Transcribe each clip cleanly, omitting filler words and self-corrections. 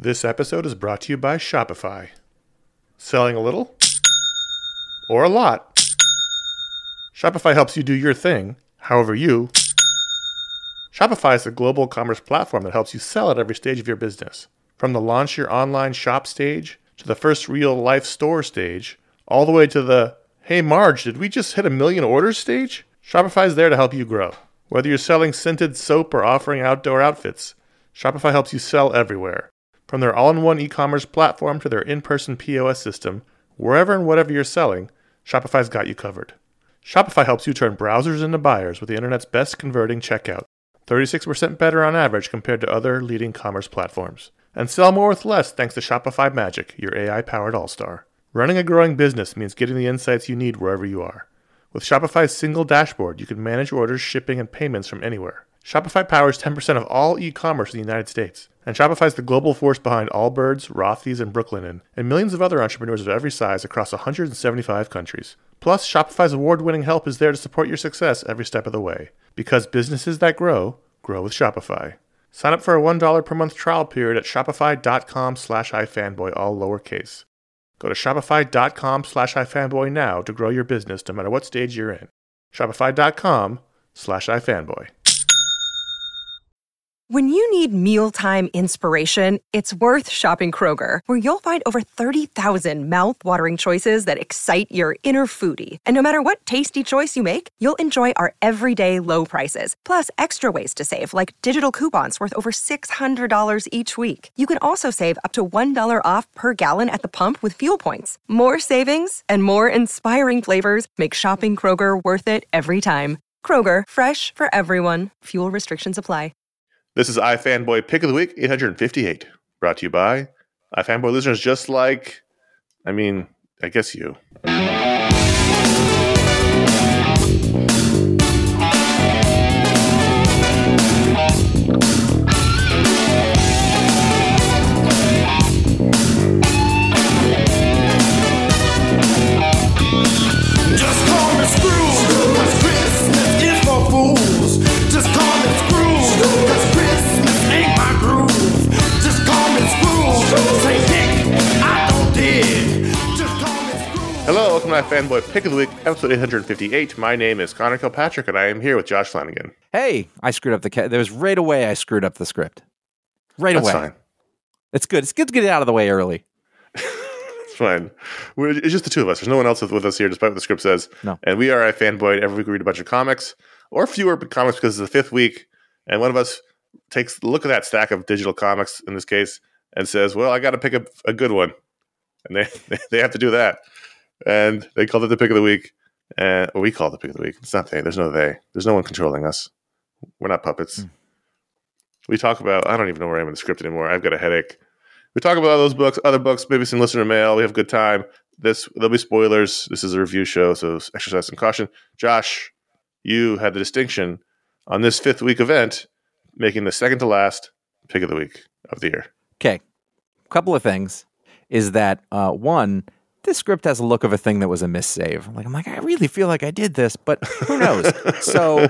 This episode is brought to you by Shopify. Selling a little or a lot? Shopify helps you do your thing, however you. Shopify is a global commerce platform that helps you sell at every stage of your business. From the launch your online shop stage, to the first real-life store stage, all the way to the, hey Marge, did we just hit 1 million orders stage? Shopify is there to help you grow. Whether you're selling scented soap or offering outdoor outfits, Shopify helps you sell everywhere. From their all-in-one e-commerce platform to their in-person POS system, wherever and whatever you're selling, Shopify's got you covered. Shopify helps you turn browsers into buyers with the internet's best converting checkout, 36% better on average compared to other leading commerce platforms. And sell more with less thanks to Shopify Magic, your AI-powered all-star. Running a growing business means getting the insights you need wherever you are. With Shopify's single dashboard, you can manage orders, shipping, and payments from anywhere. Shopify powers 10% of all e-commerce in the United States. And Shopify's the global force behind Allbirds, Rothy's, and Brooklinen, and millions of other entrepreneurs of every size across 175 countries. Plus, Shopify's award-winning help is there to support your success every step of the way. Because businesses that grow, grow with Shopify. Sign up for a $1 per month trial period at shopify.com/ifanboy, all lowercase. Go to shopify.com/ifanboy now to grow your business no matter what stage you're in. Shopify.com/ifanboy. When you need mealtime inspiration, it's worth shopping Kroger, where you'll find over 30,000 mouth-watering choices that excite your inner foodie. And no matter what tasty choice you make, you'll enjoy our everyday low prices, plus extra ways to save, like digital coupons worth over $600 each week. You can also save up to $1 off per gallon at the pump with fuel points. More savings and more inspiring flavors make shopping Kroger worth it every time. Kroger, fresh for everyone. Fuel restrictions apply. This is iFanboy Pick of the Week 858, brought to you by iFanboy listeners just like, I guess you. Just call me Scrooge, 'cause Christmas is for fools. Just call me Scrooge, 'cause Christmas ain't my groove. Just call me Scrooge, say Dick, I don't dig. Just call me Scrooge. Hello, welcome to iFanboy Pick of the Week, episode 858. My name is Connor Kilpatrick, and I am here with Josh Flanagan. Hey, I screwed up there was right away I screwed up the script. Right That's away. fine. It's good. It's good to get it out of the way early. It's fine. It's just the two of us. There's no one else with us here, despite what the script says. No. And we are iFanboy. Every week we read a bunch of comics, or fewer comics because it's the fifth week, and one of us takes a look at that stack of digital comics, in this case, and says, well, I got to pick a good one. And they have to do that. And they called it the Pick of the Week. And we call it the Pick of the Week. It's not they. There's no they. There's no one controlling us. We're not puppets. We talk about, I don't even know where I am in the script anymore. I've got a headache. We talk about all those books, other books, maybe some listener mail. We have a good time. There'll be spoilers. This is a review show, so exercise some caution. Josh, you had the distinction on this fifth week event, making the second to last Pick of the Week of the year. Okay. A couple of things is that, one, this script has a look of a thing that was a missave. I'm like, I really feel like I did this, but who knows? So,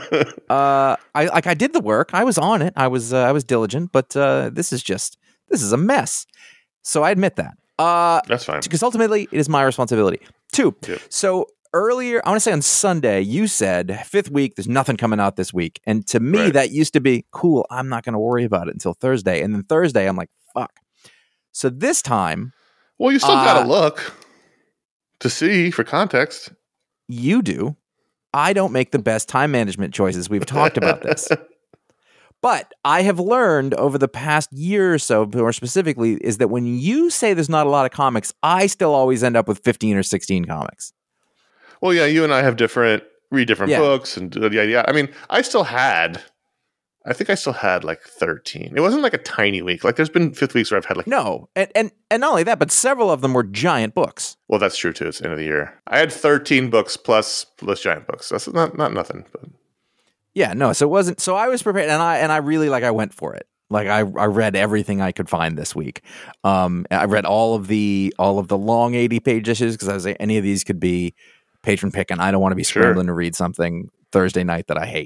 I did the work. I was on it. I was diligent, but this is a mess. So I admit that. That's fine. Because ultimately, it is my responsibility. Two. Yep. So earlier, I want to say on Sunday, you said fifth week, there's nothing coming out this week, and to me, Right. that used to be cool. I'm not going to worry about it until Thursday, and then Thursday, I'm like, fuck. So this time, Well, you still got to look to see for context. you do. I don't make the best time management choices. We've talked about this. But I have learned over the past year or so, more specifically, is that when you say there's not a lot of comics, I still always end up with 15 or 16 comics. Well, yeah, you and I have read different Yeah. books, and yeah. I think I still had like 13. It wasn't like a tiny week. Like there's been fifth weeks where I've had like No, and not only that, but several of them were giant books. Well, that's true too. It's the end of the year. I had 13 books plus giant books. That's not nothing. But Yeah, no. So it wasn't. So I was prepared, and I really I went for it. Like I read everything I could find this week. I read all of the long 80-page issues because I was like, any of these could be patron pick, and I don't want to be scrambling to read something Thursday night that I hate.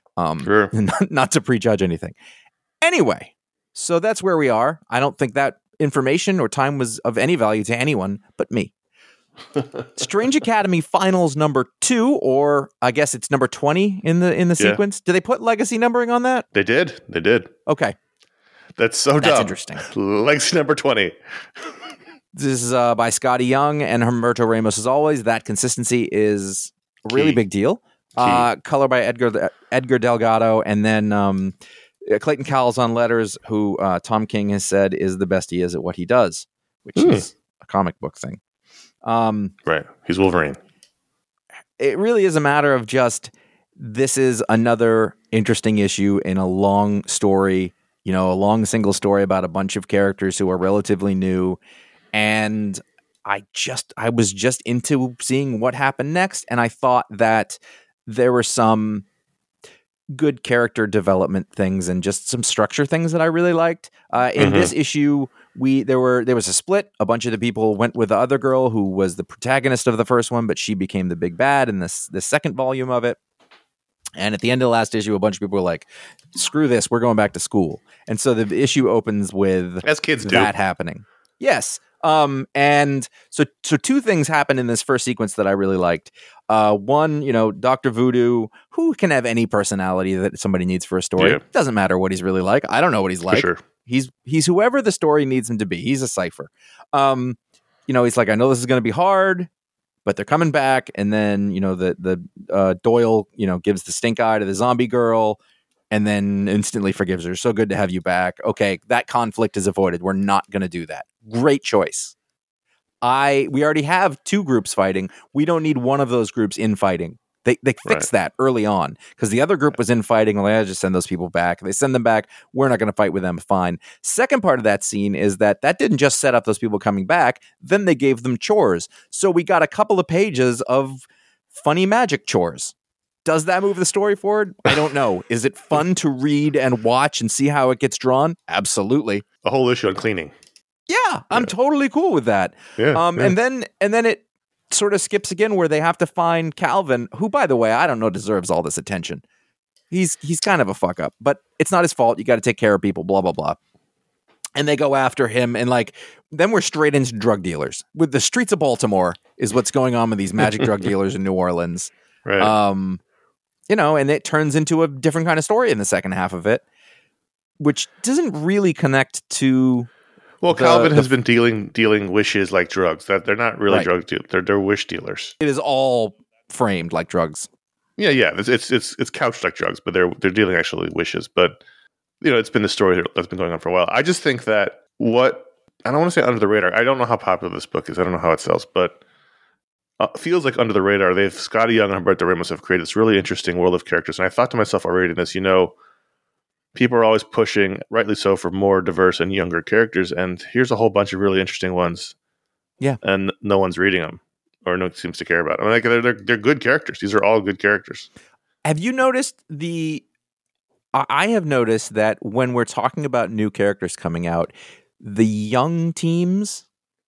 Not to prejudge anything. Anyway, so that's where we are. I don't think that information or time was of any value to anyone but me. Strange Academy Finals number 2, or I guess it's number 20 in the sequence. Do they put legacy numbering on that? They did. Okay. That's so dumb. That's interesting. Legacy number 20. This is by Scotty Young and Humberto Ramos as always. That consistency is a really big deal. Color by Edgar Delgado, and then Clayton Cowles on letters, who Tom King has said is the best he is at what he does, which is a comic book thing. Right. He's Wolverine. It really is a matter of just, this is another interesting issue in a long story, a long single story about a bunch of characters who are relatively new. And I was just into seeing what happened next. And I thought that there were some good character development things and just some structure things that I really liked. In this issue, there was a split. A bunch of the people went with the other girl who was the protagonist of the first one, but she became the big bad in the second volume of it. And at the end of the last issue, a bunch of people were like, screw this, we're going back to school. And so the issue opens with as kids do that happening. Yes. And so two things happen in this first sequence that I really liked. One, Dr. Voodoo, who can have any personality that somebody needs for a story. It doesn't matter what he's really like. I don't know what he's like. For sure. He's whoever the story needs him to be. He's a cipher. He's like, I know this is going to be hard, but they're coming back. And then, the Doyle, gives the stink eye to the zombie girl and then instantly forgives her. So good to have you back. Okay, that conflict is avoided. We're not going to do that. Great choice. We already have 2 groups fighting. We don't need one of those groups in fighting. They fixed that early on because the other group was in fighting. Like, I just send those people back. They send them back. We're not going to fight with them. Fine. Second part of that scene is that didn't just set up those people coming back. Then they gave them chores. So we got a couple of pages of funny magic chores. Does that move the story forward? I don't know. Is it fun to read and watch and see how it gets drawn? Absolutely. A whole issue on cleaning. Yeah, I'm totally cool with that. And then it sort of skips again where they have to find Calvin, who, by the way, I don't know deserves all this attention. He's kind of a fuck up, but it's not his fault. You got to take care of people, blah, blah, blah. And they go after him, and then we're straight into drug dealers. With the streets of Baltimore is what's going on with these magic drug dealers in New Orleans. Right. And it turns into a different kind of story in the second half of it, which doesn't really connect to... Well, Calvin has been dealing wishes like drugs. That they're not really drug dealers; they're wish dealers. It is all framed like drugs. Yeah. It's couched like drugs, but they're dealing actually wishes. But it's been the story that's been going on for a while. I just think that I don't want to say under the radar. I don't know how popular this book is. I don't know how it sells, but feels like under the radar. Scotty Young and Humberto Ramos have created this really interesting world of characters. And I thought to myself already in this, people are always pushing, rightly so, for more diverse and younger characters. And here's a whole bunch of really interesting ones. Yeah. And no one's reading them, or no one seems to care about them. They're good characters. These are all good characters. Have you noticed I have noticed that when we're talking about new characters coming out, the young teams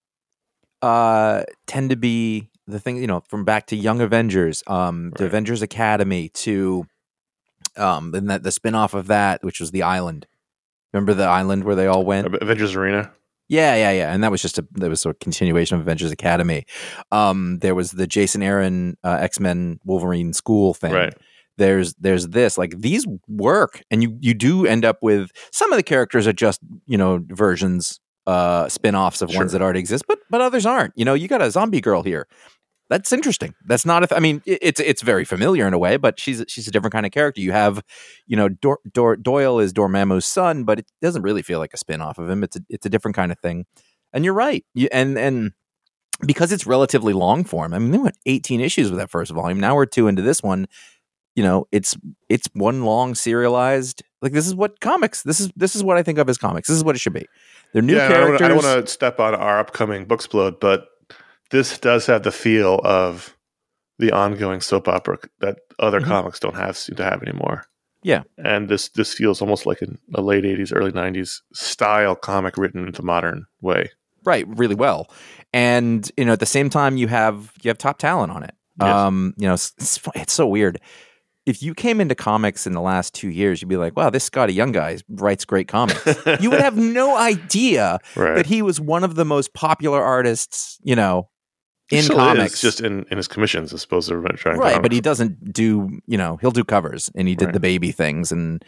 tend to be the thing, from back to Young Avengers, to Avengers Academy, to... and the spin-off of that, which was The Island. Remember The Island where they all went? Avengers Arena? Yeah. And that was a continuation of Avengers Academy. There was the Jason Aaron X-Men Wolverine school thing. Right. There's this, these work, and you do end up with some of the characters are just, versions, spin-offs of ones that already exist, but others aren't. You got a zombie girl here. That's interesting. That's not it's very familiar in a way, but she's a different kind of character. You have, Doyle is Dormammu's son, but it doesn't really feel like a spin-off of him. It's a different kind of thing. And you're right. And because it's relatively long form. They went 18 issues with that first volume. Now we're 2 into this one. It's one long serialized. This is what comics. This is what I think of as comics. This is what it should be. They're new characters. I don't want to step on our upcoming Booksplode, but this does have the feel of the ongoing soap opera that other comics don't seem to have anymore. Yeah. And this feels almost like a late 80s, early 90s style comic written in the modern way. Right, really well. And, at the same time you have top talent on it. Yes. It's so weird. if you came into comics in the last 2 years, you'd be like, wow, this Scotty Young guy writes great comics. You would have no idea Right. that he was one of the most popular artists, He in still comics. is, just in his commissions as opposed to trying Right, comics. but he doesn't do, he'll do covers, and he did Right. the baby things, and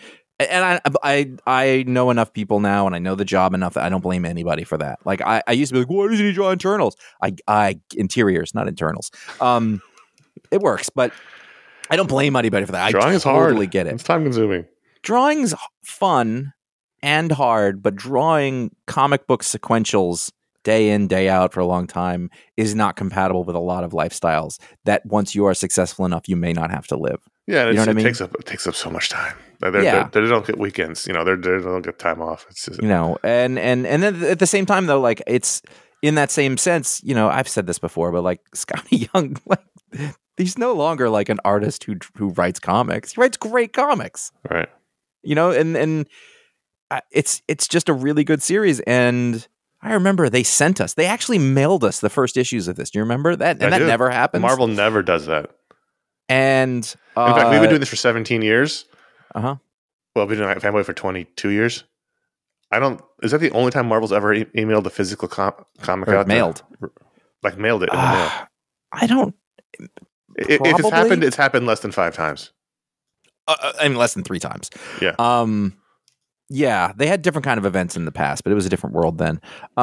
I know enough people now, and I know the job enough that I don't blame anybody for that. Like I used to be like, why doesn't he draw internals? I interiors, not internals. It works, but I don't blame anybody for that. Drawing I is hard. totally get it. It's time consuming. Drawing's fun and hard, but drawing comic book sequentials day in, day out for a long time is not compatible with a lot of lifestyles that once you are successful enough, you may not have to live. Yeah, You know what I mean? It takes up so much time. They don't get weekends. They don't get time off. It's just, And then at the same time though, like it's in that same sense, I've said this before, but like Scotty Young, like he's no longer like an artist who writes comics. He writes great comics. right. And it's just a really good series. And I remember they actually mailed us the first issues of this. Do you remember that? And I that do. never happened. Marvel never does that. And In fact, we've been doing this for 17 years. uh-huh. Well, we've been doing Fanboy for 22 years. Is that the only time Marvel's ever emailed a physical comic Or out? mailed. Mailed it in the mail. I don't. If it's probably. happened, it's happened less than 5 times. Less than 3 times. Yeah. Yeah, they had different kind of events in the past, but it was a different world then.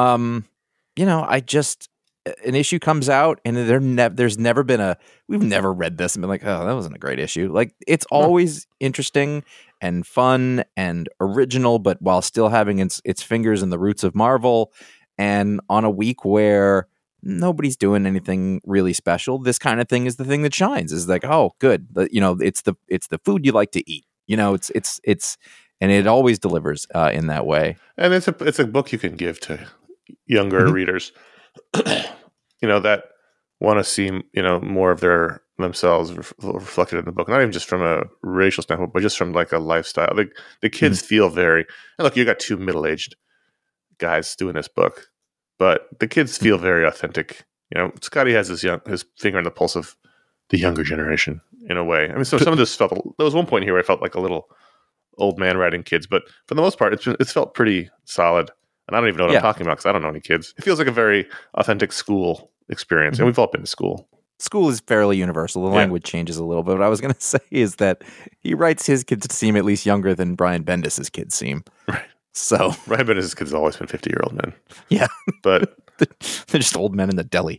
An issue comes out and there's never been we've never read this and been like, oh, that wasn't a great issue. Like it's always interesting and fun and original, but while still having its fingers in the roots of Marvel. And on a week where nobody's doing anything really special, this kind of thing is the thing that shines. Is like, oh, good. It's the food you like to eat. It's and it always delivers in that way. And it's a book you can give to younger readers, that want to see, more of themselves reflected in the book. Not even just from a racial standpoint, but just from like a lifestyle. The kids feel and look, you got 2 middle-aged guys doing this book, but the kids feel very authentic. Scotty has his finger on the pulse of the younger generation in a way. I mean, so some of this there was one point here where I felt like a little old man writing kids, but for the most part, it's felt pretty solid. And I don't even know what I'm talking about because I don't know any kids. It feels like a very authentic school experience, and we've all been to school. School is fairly universal. The language changes a little bit. What I was going to say is that he writes his kids to seem at least younger than Brian Bendis' kids seem. Right. So Brian Bendis' kids have always been 50-year-old men. yeah, But they're just old men in the deli.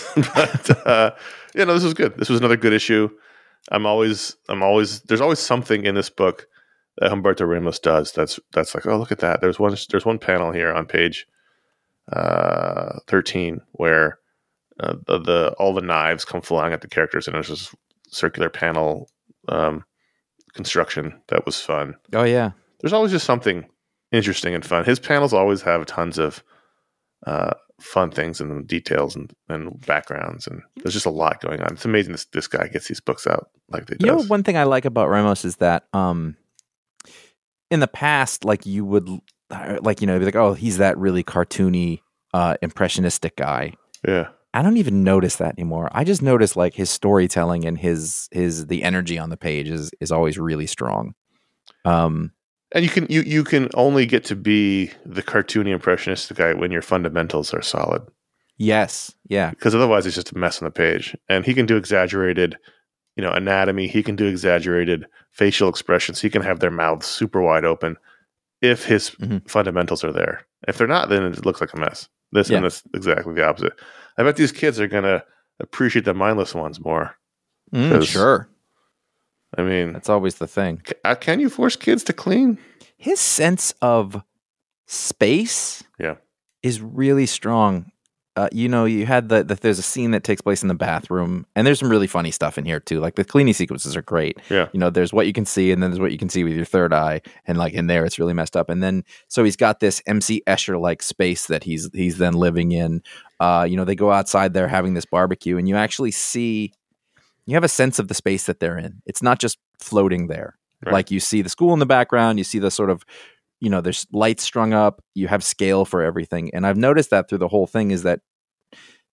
this was good. This was another good issue. There's always something in this book that Humberto Ramos does that's like, oh, look at that. There's one panel here on page 13 where all the knives come flying at the characters, and there's this circular panel construction that was fun. Oh yeah, There's always just something interesting and fun. His panels always have tons of fun things and details and backgrounds, and there's just a lot going on. It's amazing this guy gets these books out like they does. One thing I like about Ramos is that in the past, like you would be like, oh, he's that really cartoony, impressionistic guy. Yeah. I don't even notice that anymore. I just notice like his storytelling and the energy on the page is always really strong. And you can only get to be the cartoony impressionistic guy when your fundamentals are solid. Yes. Yeah. Because otherwise it's just a mess on the page. And he can do exaggerated, anatomy. He can do exaggerated facial expressions. He can have their mouths super wide open if his fundamentals are there. If they're not, then it looks like a mess. And that's exactly the opposite. I bet these kids are going to appreciate the mindless ones more. Sure. I mean, That's always the thing. can you force kids to clean? His sense of space is really strong. You had there's a scene that takes place in the bathroom, and there's some really funny stuff in here too. Like the cleaning sequences are great. Yeah. There's what you can see, and then there's what you can see with your third eye, and like in there, it's really messed up. And then so he's got this MC Escher like space that he's then living in. They go outside there having this barbecue, and you actually see, you have a sense of the space that they're in. It's not just floating there. Right. Like you see the school in the background, you see the sort of, there's lights strung up, you have scale for everything. And I've noticed that through the whole thing is that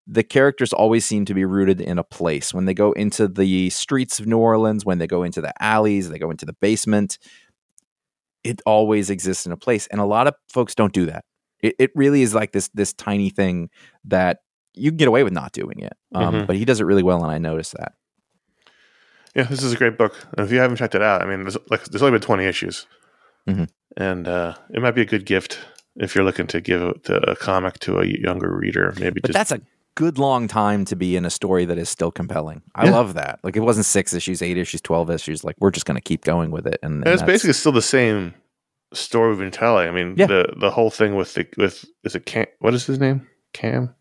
the characters always seem to be rooted in a place. When they go into the streets of New Orleans, when they go into the alleys, they go into the basement, it always exists in a place. And a lot of folks don't do that. It really is like this tiny thing that you can get away with not doing it. But he does it really well, and I noticed that. Yeah, this is a great book. And if you haven't checked it out, I mean, there's only been 20 issues. And it might be a good gift if you're looking to give a comic to a younger reader. But that's a good long time to be in a story that is still compelling. I love that. Like, it wasn't 6 issues, 8 issues, 12 issues. Like, we're just going to keep going with it. And it's basically still the same story we've been telling. I mean, the whole thing with is it Cam? What is his name? Cam?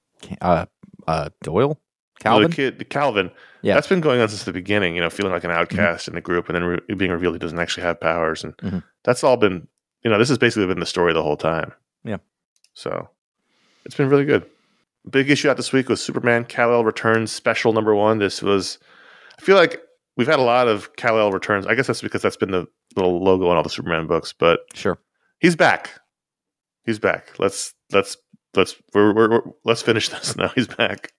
Doyle? Calvin? The kid, Calvin. Yeah. That's been going on since the beginning, feeling like an outcast in the group, and then being revealed he doesn't actually have powers. And that's all been, this has basically been the story the whole time. Yeah. So it's been really good. Big issue out this week was Superman Kal-El Returns Special #1. This was, I feel like we've had a lot of Kal-El returns. I guess that's because that's been the little logo on all the Superman books, but sure, he's back. He's back. Let's finish this now. He's back.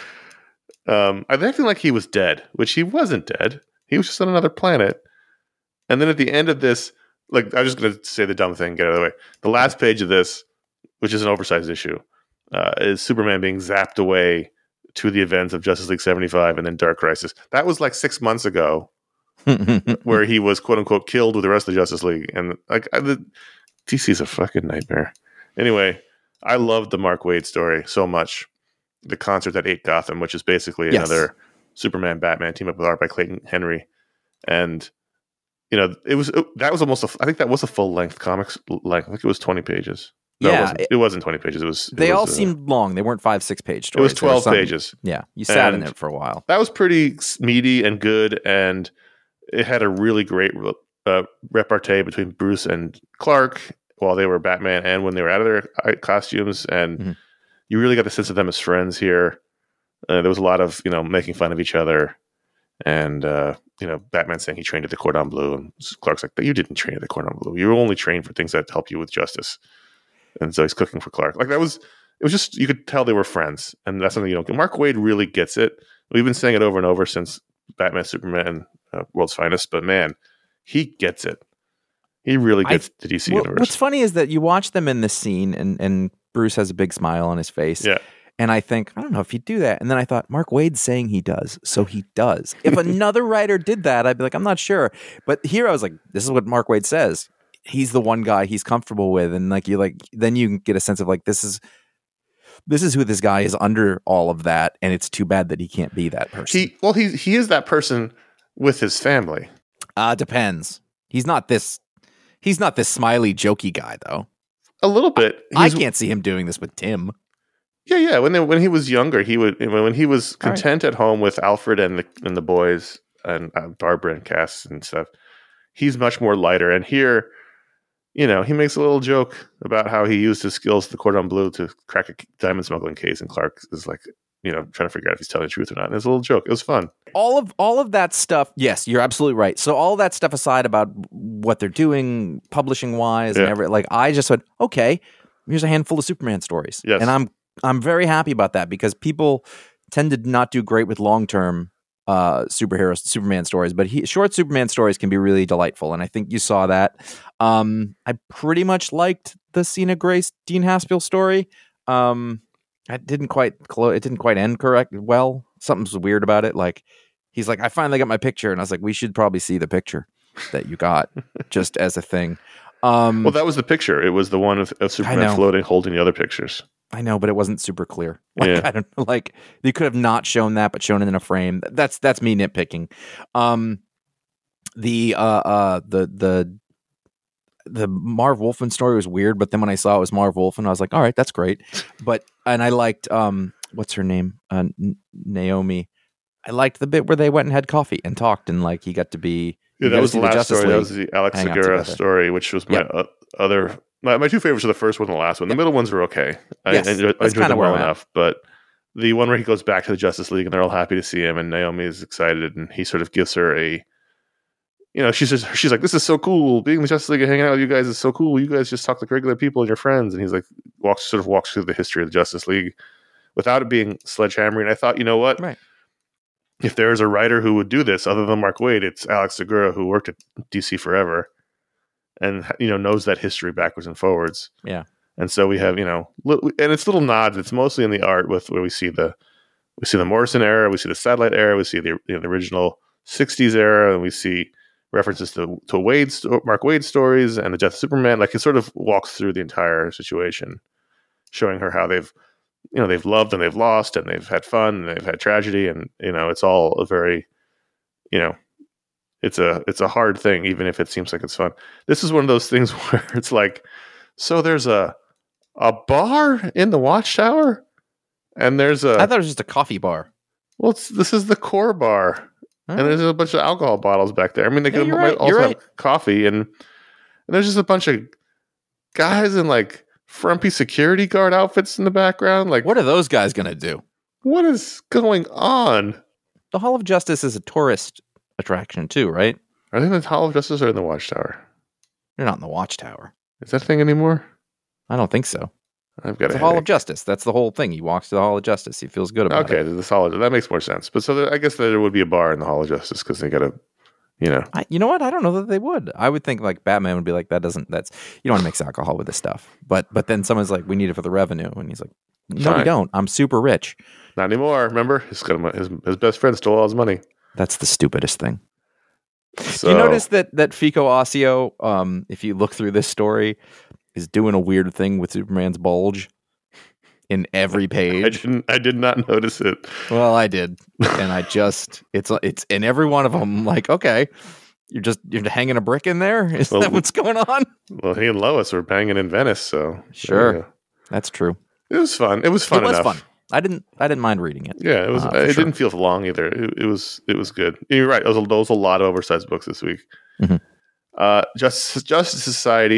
I'm acting like he was dead, which he wasn't dead. He was just on another planet. And then at the end of this, like, I'm just going to say the dumb thing, get out of the way. The last page of this, which is an oversized issue, is Superman being zapped away to the events of Justice League 75 and then Dark Crisis. That was like 6 months ago, where he was quote unquote killed with the rest of the Justice League. And like, DC's a fucking nightmare. Anyway, I loved the Mark Waid story so much. The concert that ate Gotham, which is basically another Superman Batman team up with art by Clayton Henry. And, that was almost I think that was a full length comics length. I think it was 20 pages. No, it wasn't 20 pages. They all seemed long. They weren't 5-6 page stories. It was 12 pages. Yeah. You sat in it for a while. That was pretty meaty and good. And it had a really great repartee between Bruce and Clark while they were Batman and when they were out of their costumes. And you really got the sense of them as friends here. There was a lot of, making fun of each other. And, Batman saying he trained at the Cordon Bleu. And Clark's like, you didn't train at the Cordon Bleu. You were only trained for things that help you with justice. And so he's cooking for Clark. Like, it was just, you could tell they were friends. And that's something you don't get. Mark Waid really gets it. We've been saying it over and over since Batman, Superman, World's Finest. But man, he gets it. He really gets the DC universe. What's funny is that you watch them in this scene and Bruce has a big smile on his face. Yeah. And I think, I don't know if he'd do that. And then I thought, Mark Waid's saying he does, so he does. If another writer did that, I'd be like, I'm not sure. But here I was like, this is what Mark Waid says. He's the one guy he's comfortable with. And then you get a sense of like, this is who this guy is under all of that. And it's too bad that he can't be that person. He is that person with his family. Depends. He's not this smiley, jokey guy, though. A little bit. I can't see him doing this with Tim. Yeah. When he was younger, when he was content at home with Alfred and the boys and Barbara and Cass and stuff, he's much more lighter. And here, he makes a little joke about how he used his skills at the Cordon Bleu to crack a diamond smuggling case, and Clark is like, trying to figure out if he's telling the truth or not. And it's a little joke. It was fun. All of that stuff. Yes, you're absolutely right. So all that stuff aside about what they're doing, publishing wise, and everything, like, I just said, okay, here's a handful of Superman stories, yes. And I'm very happy about that because people tend to not do great with long term Superman stories, but short Superman stories can be really delightful, and I think you saw that. I pretty much liked the Sina Grace Dean Haspiel story. It didn't quite end correct. Well, something's weird about it. Like, he's like, I finally got my picture, and I was like, we should probably see the picture that you got just as a thing. Well, that was the picture. It was the one of Superman floating, holding the other pictures. I know, but it wasn't super clear. Like, yeah. I don't know. Like, you could have not shown that, but shown it in a frame. That's me nitpicking. The Marv Wolfman story was weird, but then when I saw it was Marv Wolfman, I was like, all right, that's great. And I liked what's her name, Naomi. I liked the bit where they went and had coffee and talked, and like he got to be. Yeah, that was the last story. That was the Alex Segura story, which was my other. My two favorites are the first one and the last one. The middle ones are okay. Yes, I enjoyed them well enough. But the one where he goes back to the Justice League and they're all happy to see him, and Naomi is excited, and he sort of gives her she's like, this is so cool. Being in the Justice League and hanging out with you guys is so cool. You guys just talk like regular people and your friends. And he's like, walks through the history of the Justice League without it being sledgehammering. I thought, you know what? Right. If there is a writer who would do this other than Mark Waid, it's Alex Segura, who worked at DC forever and, knows that history backwards and forwards. Yeah. And so we have, and it's little nods. It's mostly in the art where we see the Morrison era, we see the Satellite era, we see the original 60s era, and we see references to Mark Waid stories and the Death of Superman. Like, it sort of walks through the entire situation, showing her how they've loved and they've lost and they've had fun and they've had tragedy, and it's all a very, it's a hard thing, even if it seems like it's fun. This is one of those things where it's like, so there's a bar in the Watchtower, and I thought it was just a coffee bar. Well, this is the core bar, and there's a bunch of alcohol bottles back there. I mean, they could also have coffee, and there's just a bunch of guys in like frumpy security guard outfits in the background. Like, what are those guys going to do? What is going on? The Hall of Justice is a tourist attraction too, right? Are they in the Hall of Justice or in the Watchtower? They're not in the Watchtower. Is that a thing anymore? I don't think so. I've got the Hall of Justice. That's the whole thing. He walks to the Hall of Justice. He feels good about it. Okay, that makes more sense. But so I guess there would be a bar in the Hall of Justice because they got to, you know what? I don't know that they would. I would think like Batman would be like, you don't want to mix alcohol with this stuff. But then someone's like, we need it for the revenue, and he's like, no, Fine. we don't. I'm super rich. Not anymore. Remember, his best friend stole all his money. That's the stupidest thing. So, you notice that Fico Ossio, if you look through this story, is doing a weird thing with Superman's bulge in every page. I did not notice it. Well, I did, and it's in every one of them. Like, okay, you're hanging a brick in there. Is that what's going on? Well, he and Lois were banging in Venice, so sure, that's true. It was fun. It was fun enough. Fun. I didn't mind reading it. Yeah, it was. It didn't feel long either. It was good. You're right. There was a lot of oversized books this week. Mm-hmm. Justice Society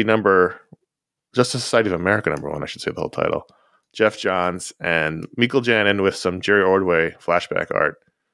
of America #1, I should say the whole title. Jeff Johns and Michael Janin with some Jerry Ordway flashback art.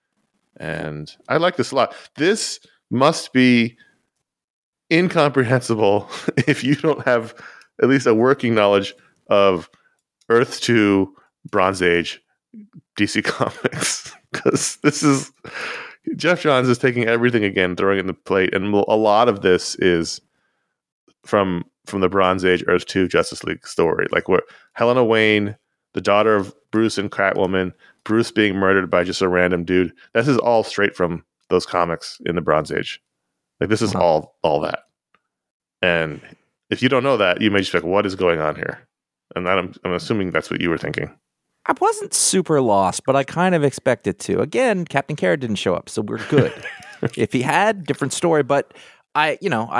And I like this a lot. This must be incomprehensible if you don't have at least a working knowledge of Earth 2, Bronze Age, DC Comics. Because this is... Jeff Johns is taking everything again, throwing it in the plate. And a lot of this is from the Bronze Age Earth 2 Justice League story. Like where Helena Wayne, the daughter of Bruce and Catwoman, Bruce being murdered by just a random dude. This is all straight from those comics in the Bronze Age. Like this is all that. And if you don't know that, you may just be like, what is going on here? And I'm assuming that's what you were thinking. I wasn't super lost, but I kind of expected to. Again, Captain Carrot didn't show up, so we're good. If he had, different story. But I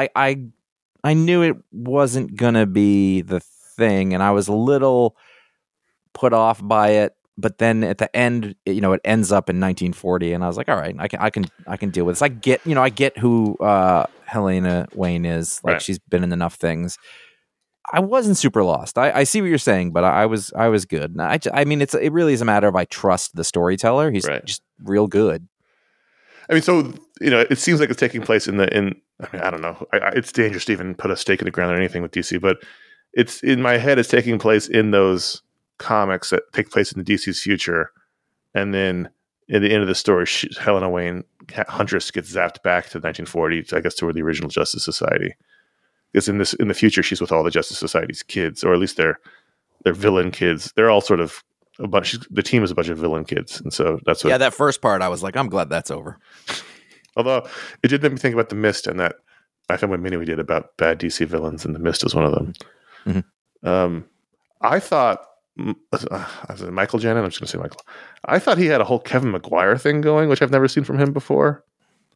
knew it wasn't gonna be the thing, and I was a little put off by it. But then at the end, it ends up in 1940, and I was like, all right, I can deal with this. I get who Helena Wayne is. Like, right. She's been in enough things. I wasn't super lost. I see what you're saying, but I was good. I mean, it really is a matter of I trust the storyteller. He's just real good. I mean, so it seems like it's taking place I mean, I don't know. It's dangerous to even put a stake in the ground or anything with DC, but it's in my head. It's taking place in those comics that take place in the DC's future, and then at the end of the story, Helena Wayne, Huntress, gets zapped back to 1940. I guess to where the original Justice Society. Because in the future, she's with all the Justice Society's kids, or at least they're villain kids. They're all sort of a bunch. The team is a bunch of villain kids, and so that's what. Yeah, that first part, I was like, I'm glad that's over. Although it did make me think about The Mist, and that my family mini we did about bad DC villains, and The Mist was one of them. Mm-hmm. I thought, Michael Janin. I'm just going to say Michael. I thought he had a whole Kevin Maguire thing going, which I've never seen from him before.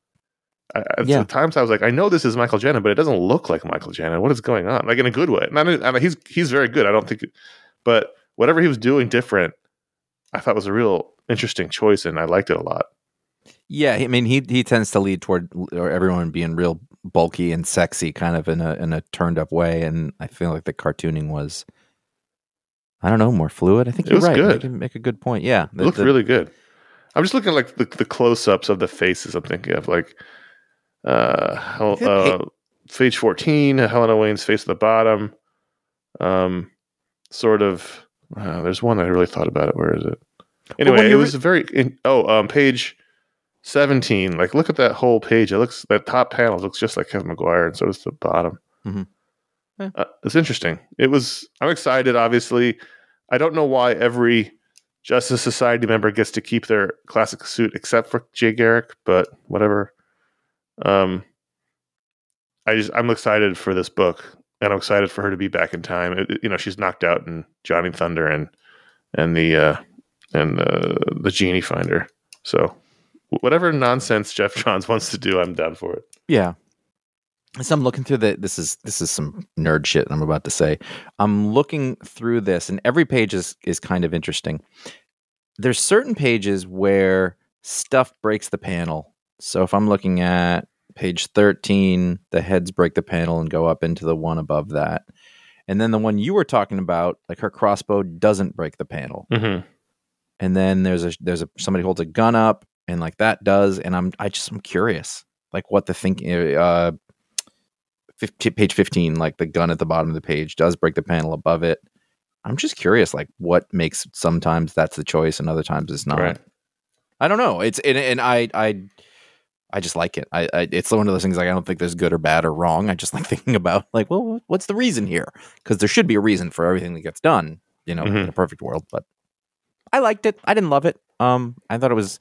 At times I was like, I know this is Michael Janin, but it doesn't look like Michael Janin. What is going on? Like in a good way. He's very good. I don't think, but whatever he was doing different, I thought was a real interesting choice, and I liked it a lot. Yeah, I mean, he tends to lead toward everyone being real bulky and sexy, kind of in a turned up way, and I feel like the cartooning was, I don't know, more fluid. I think you're right. Good. You make a good point. Yeah, it looked really good. I'm just looking at like the close ups of the faces. I'm thinking of like. Page 14, Helena Wayne's face at the bottom, sort of There's one I really thought about it. Where is it? Anyway, it was page 17. Like, look at that whole page. That top panel looks just like Kevin McGuire, and so does the bottom. Mm-hmm. Yeah. It's interesting. I'm excited. Obviously, I don't know why every Justice Society member gets to keep their classic suit except for Jay Garrick, but whatever. I'm excited for this book, and I'm excited for her to be back in time. She's knocked out in Johnny Thunder and the Genie Finder. So whatever nonsense Jeff Johns wants to do, I'm down for it. Yeah. So I'm looking through this is some nerd shit I'm about to say. I'm looking through this, and every page is kind of interesting. There's certain pages where stuff breaks the panel. So if I'm looking at page 13, the heads break the panel and go up into the one above that. And then the one you were talking about, like her crossbow doesn't break the panel. Mm-hmm. And then there's somebody holds a gun up, and like that does. And I'm curious, like what the thinking. Page 15, like the gun at the bottom of the page does break the panel above it. I'm just curious, like what makes sometimes that's the choice and other times it's not. Right. I don't know. I just like it. It's one of those things like I don't think there's good or bad or wrong. I just like thinking about like, well, what's the reason here? Because there should be a reason for everything that gets done, in a perfect world. But I liked it. I didn't love it. I thought it was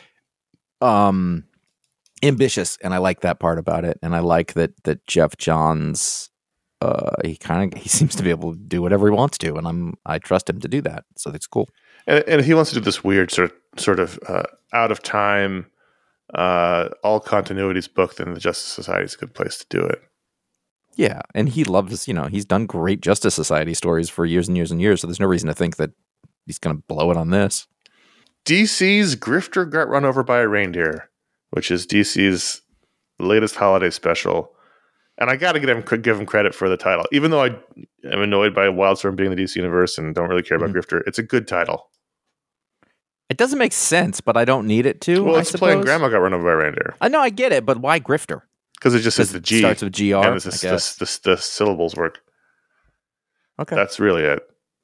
ambitious, and I like that part about it. And I like that Jeff Johns, he seems to be able to do whatever he wants to, and I trust him to do that. So that's cool. And he wants to do this weird sort of out of time, all continuities book. Then the Justice Society is a good place to do it. Yeah, and he loves, he's done great Justice Society stories for years and years and years. So there's no reason to think that he's going to blow it on this. DC's Grifter got run over by a reindeer, which is DC's latest holiday special. And I got to give him credit for the title. Even though I am annoyed by Wildstorm being the DC universe and don't really care about Grifter, it's a good title. It doesn't make sense, but I don't need it to. Well, it's playing Grandma Got Run Over by a Reindeer. I know, I get it, but why Grifter? Because it just says the G. Starts with GR, and the syllables work. Okay. That's really it.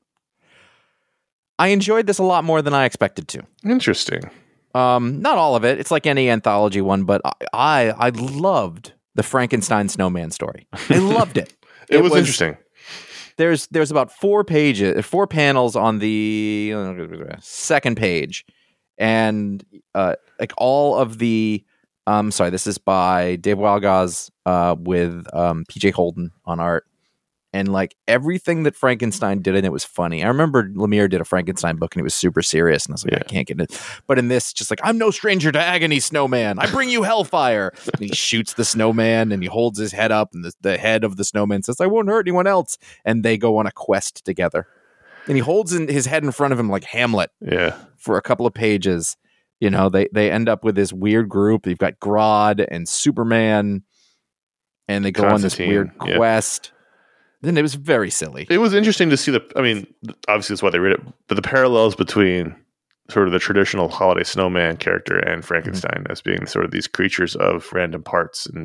I enjoyed this a lot more than I expected to. Interesting. Not all of it. It's like any anthology one, but I loved the Frankenstein snowman story. I loved it. It was interesting. There's about 4 panels on the second page, and like all of the this is by Dave Walgaz with PJ Holden on art. And like everything that Frankenstein did in it was funny. I remember Lemire did a Frankenstein book and it was super serious. And I was like, I can't get it. But in this, just like, I'm no stranger to agony, snowman. I bring you hellfire. And he shoots the snowman and he holds his head up. And the head of the snowman says, I won't hurt anyone else. And they go on a quest together. And he holds his head in front of him like Hamlet for a couple of pages. They end up with this weird group. You've got Grodd and Superman. And they go on this weird quest. Then it was very silly. It was interesting to see obviously that's why they read it, but the parallels between sort of the traditional holiday snowman character and Frankenstein as being sort of these creatures of random parts, and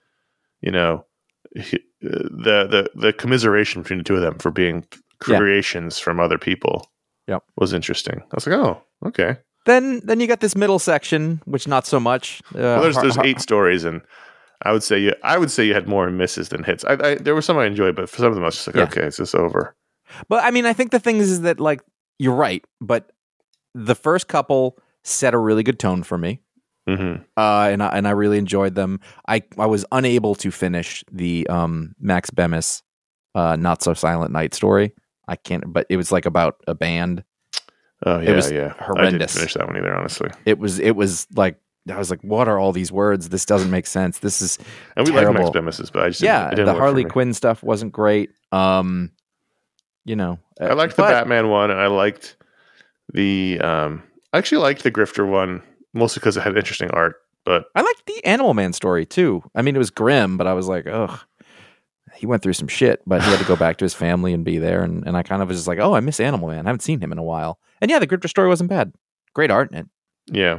the commiseration between the two of them for being creations from other people. Was interesting. I was like, oh, okay. Then you got this middle section, which not so much. There's 8 stories, and I would say you had more misses than hits. There were some I enjoyed, but for some of them I was just like, okay, it's just over. But I mean, I think the thing is that like you're right, but the first couple set a really good tone for me, and I really enjoyed them. I was unable to finish the Max Bemis Not So Silent Night story. I can't, but it was like about a band. Oh yeah, it was horrendous. I didn't finish that one either, honestly. It was like. I was like, what are all these words? This doesn't make sense. This is and we terrible. like Max Bemis's, but I just didn't the Harley Quinn stuff wasn't great. I liked the Batman one, and I liked the I actually liked the Grifter one mostly because it had interesting art. But I liked the Animal Man story too. I mean, it was grim, but I was like, ugh, he went through some shit, but he had to go back to his family and be there. And I kind of was just like, oh, I miss Animal Man. I haven't seen him in a while. And yeah, the Grifter story wasn't bad. Great art in it. Yeah,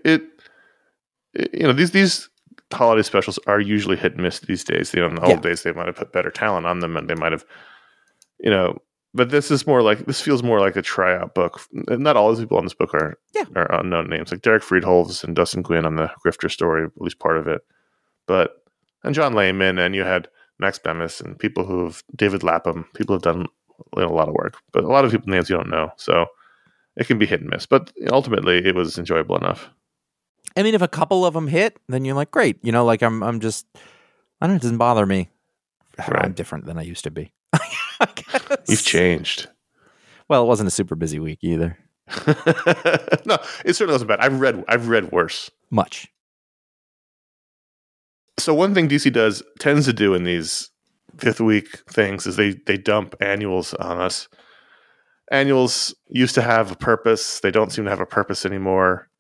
these holiday specials are usually hit and miss these days. In the old days, they might have put better talent on them, and they might have, But this feels more like a tryout book. Not all the people on this book are unknown names, like Derek Friedholz and Dustin Gwynn on the Grifter story, at least part of it. And John Layman, and you had Max Bemis and David Lapham, people who've done a lot of work, but a lot of people names you don't know. So it can be hit and miss, but ultimately it was enjoyable enough. I mean, if a couple of them hit, then you're like, great. Like I'm just, I don't know, it doesn't bother me. Right. I'm different than I used to be. You've changed. Well, it wasn't a super busy week either. No, it certainly wasn't bad. I've read worse. Much. So one thing DC tends to do in these fifth week things is they dump annuals on us. Annuals used to have a purpose. They don't seem to have a purpose anymore.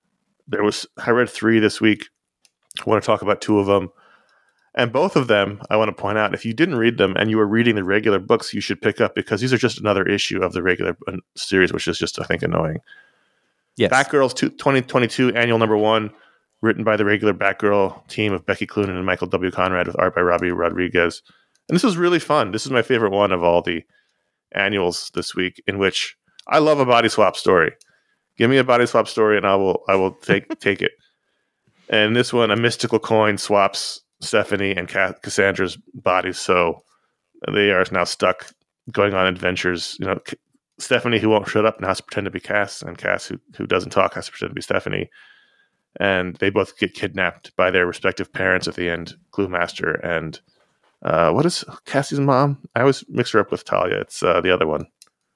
I read 3 this week. I want to talk about 2 of them. And both of them, I want to point out, if you didn't read them and you were reading the regular books, you should pick up, because these are just another issue of the regular series, which is just, I think, annoying. Yes. Batgirls 2022 annual number 1, written by the regular Batgirl team of Becky Cloonan and Michael W. Conrad, with art by Robbie Rodriguez. And this was really fun. This is my favorite one of all the annuals this week, in which I love a body swap story. Give me a body swap story and I will take it. And this one, a mystical coin swaps Stephanie and Cassandra's bodies, so they are now stuck going on adventures. Stephanie, who won't shut up, now has to pretend to be Cass, and Cass, who doesn't talk, has to pretend to be Stephanie. And they both get kidnapped by their respective parents at the end, Cluemaster and what is Cassie's mom? I always mix her up with Talia. It's the other one.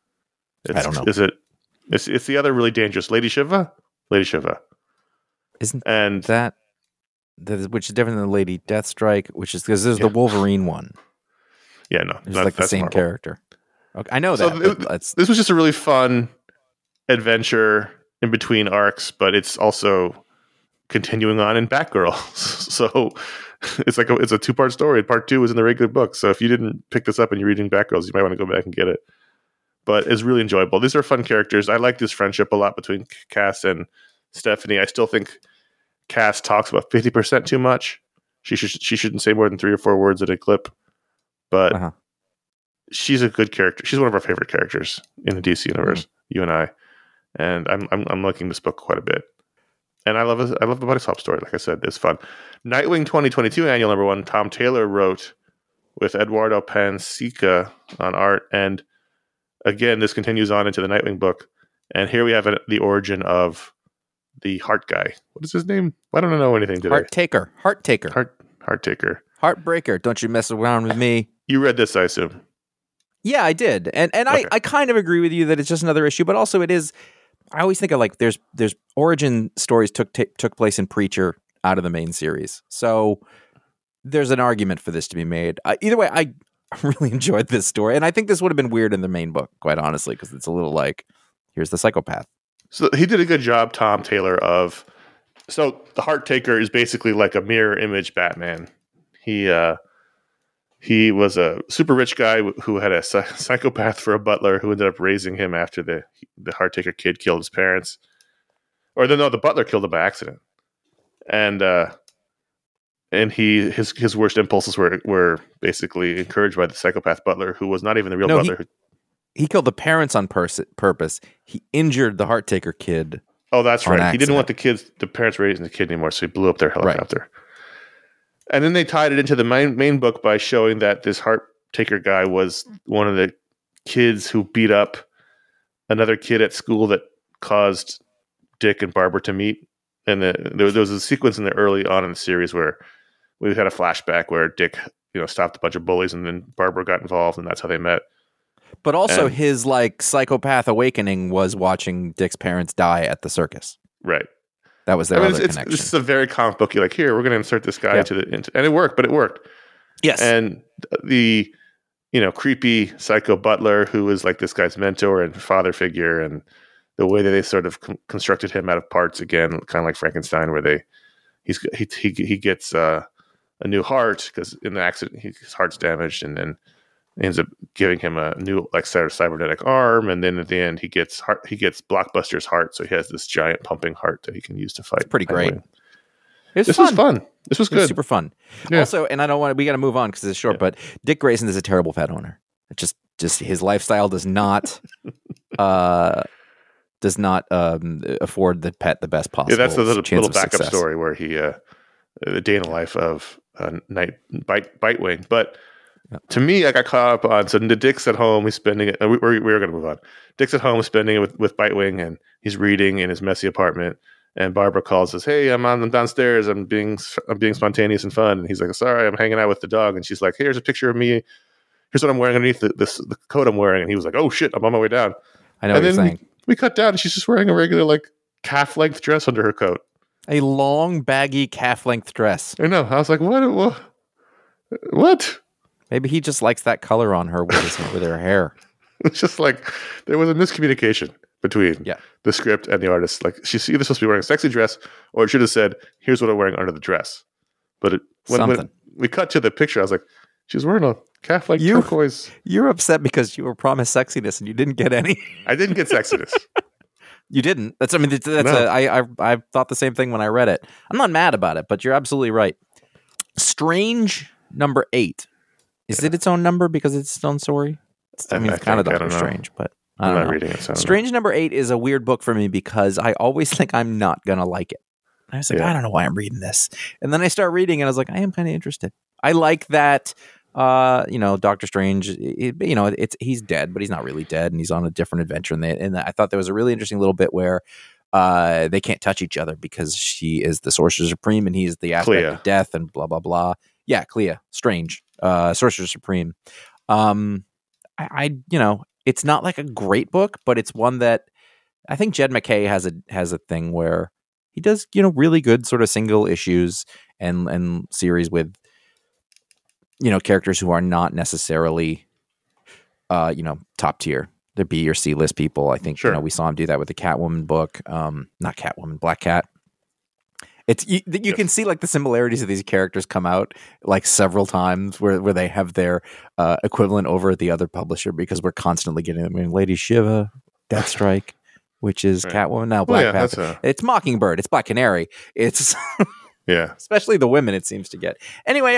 I don't know. Is it? It's the other really dangerous Lady Shiva. Lady Shiva. Isn't and that which is different than Lady Deathstrike, which is because there's the Wolverine one. Yeah, no, it's like the same Marvel character. Okay, I know so that. This was just a really fun adventure in between arcs, but it's also continuing on in Batgirl. So it's a 2-part story. Part 2 is in the regular book. So if you didn't pick this up and you're reading Batgirls, you might want to go back and get it. But it's really enjoyable. These are fun characters. I like this friendship a lot between Cass and Stephanie. I still think Cass talks about 50% too much. She shouldn't say more than 3 or 4 words at a clip. But she's a good character. She's one of our favorite characters in the DC universe. You and I, and I'm liking this book quite a bit. And I love the body swap story. Like I said, it's fun. Nightwing 2022 annual number 1. Tom Taylor wrote with Eduardo Pansica on art, and again, this continues on into the Nightwing book. And here we have the origin of the Heart guy. What is his name? I don't know anything today. Hearttaker. Hearttaker. Heartbreaker. Don't you mess around with me. You read this, I assume. Yeah, I did. And okay. I kind of agree with you that it's just another issue, but also it is. I always think of like there's origin stories took place in Preacher out of the main series. So there's an argument for this to be made. Either way, I really enjoyed this story. And I think this would have been weird in the main book, quite honestly, because it's a little like, here's the psychopath. So he did a good job, Tom Taylor, so the Hearttaker is basically like a mirror image Batman. He was a super rich guy who had a psychopath for a butler who ended up raising him after the Hearttaker kid killed his parents. Or the butler killed him by accident. And his worst impulses were basically encouraged by the psychopath butler, who was not even the real butler. He killed the parents on purpose. He injured the Hearttaker kid. Oh, that's right. Accident. He didn't want the parents raising the kid anymore, so he blew up their helicopter. Right. And then they tied it into the main book by showing that this Hearttaker guy was one of the kids who beat up another kid at school that caused Dick and Barbara to meet. And there was a sequence in the early on in the series where we had a flashback where Dick, stopped a bunch of bullies, and then Barbara got involved, and that's how they met. But also his psychopath awakening was watching Dick's parents die at the circus. Right. That was their other connection. This is a very comic booky. Like, here, we're going to insert this guy and it worked. But it worked. Yes. And the creepy psycho butler who is like this guy's mentor and father figure, and the way that they sort of constructed him out of parts again, kind of like Frankenstein, where he gets a new heart because in the accident his heart's damaged, and then ends up giving him a new cybernetic arm, and then at the end he gets Blockbuster's heart, so he has this giant pumping heart that he can use to fight. It's pretty great. This was fun. This was good. It was super fun. Yeah. Also, and we got to move on because it's short, but Dick Grayson is a terrible pet owner. Just just his lifestyle does not afford the pet the best possible. Yeah, that's the little backup success. story where he the day in the life of Night Bitewing. But to me, I got caught up on, so Dick's at home, he's spending it, we're going to move on. Dick's at home spending it with Bitewing, and he's reading in his messy apartment, and Barbara calls, says, "Hey, I'm downstairs, I'm being spontaneous and fun," and he's like, "Sorry, I'm hanging out with the dog," and she's like, "Hey, here's a picture of me, here's what I'm wearing underneath the coat I'm wearing," and he was like, "Oh shit, I'm on my way down." I know what you're saying. We cut down, and she's just wearing a regular, like, calf-length dress under her coat. A long, baggy, calf-length dress. I know. I was like, what? Maybe he just likes that color on her with her hair. It's just like there was a miscommunication between the script and the artist. Like, she's either supposed to be wearing a sexy dress, or it should have said, "Here's what I'm wearing under the dress." But when we cut to the picture, I was like, she's wearing a calf-like turquoise. You're upset because you were promised sexiness and you didn't get any. I didn't get sexiness. You didn't. I thought the same thing when I read it. I'm not mad about it, but you're absolutely right. Strange number 8. Is it its own number because it's its own story? It's kind of Doctor Strange, but I'm not reading it. So Strange number 8 is a weird book for me because I always think I'm not going to like it. I was like, I don't know why I'm reading this. And then I start reading and I was like, I am kind of interested. I like that, Doctor Strange, he's dead, but he's not really dead. And he's on a different adventure. And I thought there was a really interesting little bit where they can't touch each other because she is the Sorcerer Supreme and he's the aspect of death and blah, blah, blah. Yeah, Clea, Strange, Sorcerer Supreme. It's not like a great book, but it's one that I think Jed MacKay has a thing where he does, really good sort of single issues and series with, characters who are not necessarily, top tier. They're B or C list people. I think, we saw him do that with the Catwoman book. Not Catwoman, Black Cat. It's you can see like the similarities of these characters come out like several times where they have their equivalent over at the other publisher because we're constantly getting them. I mean, Lady Shiva, Deathstrike, which is Catwoman now, Black Panther. It's Mockingbird, it's Black Canary, it's especially the women it seems to get. Anyway,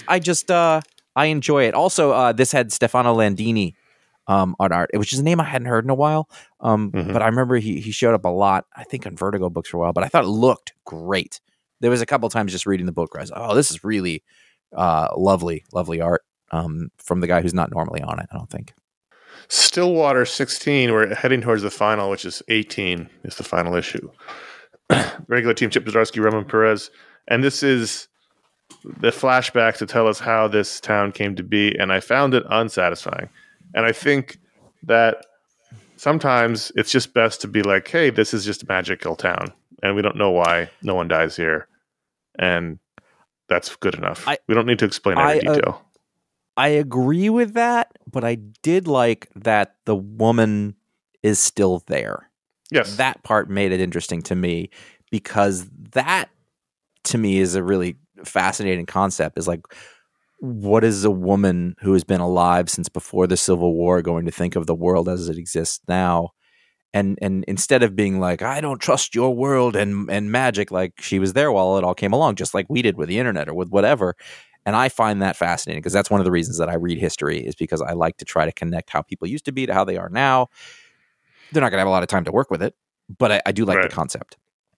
I enjoy it. Also, this had Stefano Landini on art, which is a name I hadn't heard in a while. But I remember he showed up a lot, I think on Vertigo books for a while, but I thought it looked great. There was a couple times just reading the book where I was like, oh, this is really lovely art from the guy who's not normally on it, I don't think. Stillwater 16, we're heading towards the final, which is 18 is the final issue. Regular team, Chip Zdarsky, Roman Perez. And this is the flashback to tell us how this town came to be, and I found it unsatisfying. And I think that sometimes it's just best to be like, hey, this is just a magical town, and we don't know why no one dies here. And that's good enough. We don't need to explain every detail. I agree with that, but I did like that the woman is still there. Yes. That part made it interesting to me because that, to me, is a really fascinating concept. Is like, what is a woman who has been alive since before the Civil War going to think of the world as it exists now? And instead of being like, I don't trust your world and magic, like she was there while it all came along, just like we did with the internet or with whatever. And I find that fascinating because that's one of the reasons that I read history is because I like to try to connect how people used to be to how they are now. They're not going to have a lot of time to work with it, but I do like the concept.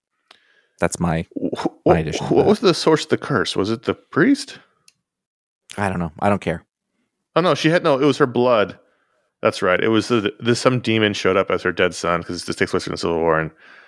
That's my addition. What was the source of the curse? Was it the priest? I don't know. I don't care. Oh, no, it was her blood. That's right. It was some demon showed up as her dead son because this takes place in the Civil War.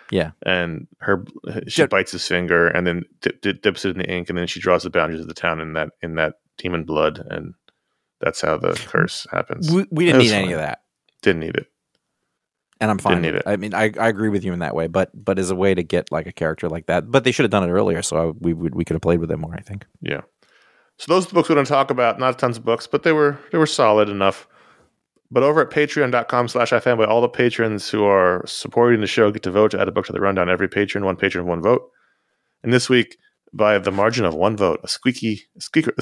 And she bites his finger and then dips it in the ink, and then she draws the boundaries of the town in that demon blood, and that's how the curse happens. We didn't need any of that. Didn't need it. And I'm fine with it. I mean, I agree with you in that way, but as a way to get like a character like that, but they should have done it earlier, so we could have played with it more, I think. Yeah. So those are the books we're going to talk about. Not tons of books, but they were solid enough. But over at patreon.com/ifanboy, all the patrons who are supporting the show get to vote to add a book to the rundown. Every patron, one vote. And this week, by the margin of one vote, a squeaky squeaker.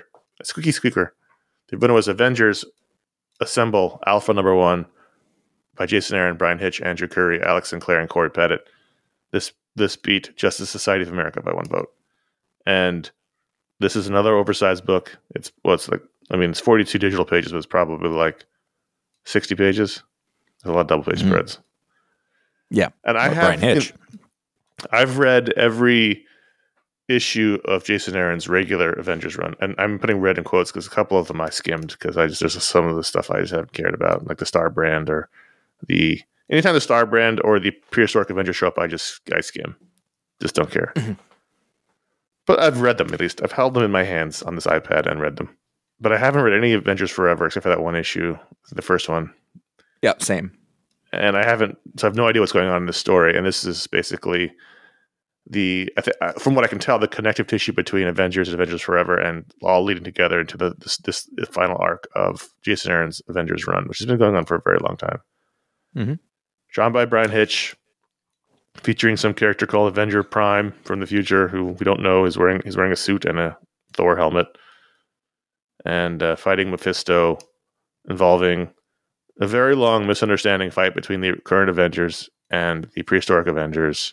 The winner was Avengers Assemble Alpha number 1 by Jason Aaron, Brian Hitch, Andrew Curry, Alex Sinclair, and Corey Pettit. This beat Justice Society of America by one vote. And this is another oversized book. It's 42 digital pages, but it's probably like 60 pages. There's a lot of double page spreads. Yeah. And I Brian Hitch. I've read every issue of Jason Aaron's regular Avengers run, and I'm putting red in quotes because a couple of them I skimmed because there's some of the stuff I just haven't cared about, like the Star Brand or anytime the Star Brand or the prehistoric Avengers show up, I skim, just don't care. But I've read them at least. I've held them in my hands on this iPad and read them, but I haven't read any Avengers Forever except for that one issue, the first one. Yep, same. And I have no idea what's going on in this story. And this is basically from what I can tell, the connective tissue between Avengers and Avengers Forever, and all leading together into this final arc of Jason Aaron's Avengers run, which has been going on for a very long time. Mm-hmm. Drawn by Brian Hitch, featuring some character called Avenger Prime from the future, who we don't know he's wearing a suit and a Thor helmet, and fighting Mephisto, involving a very long misunderstanding fight between the current Avengers and the prehistoric Avengers.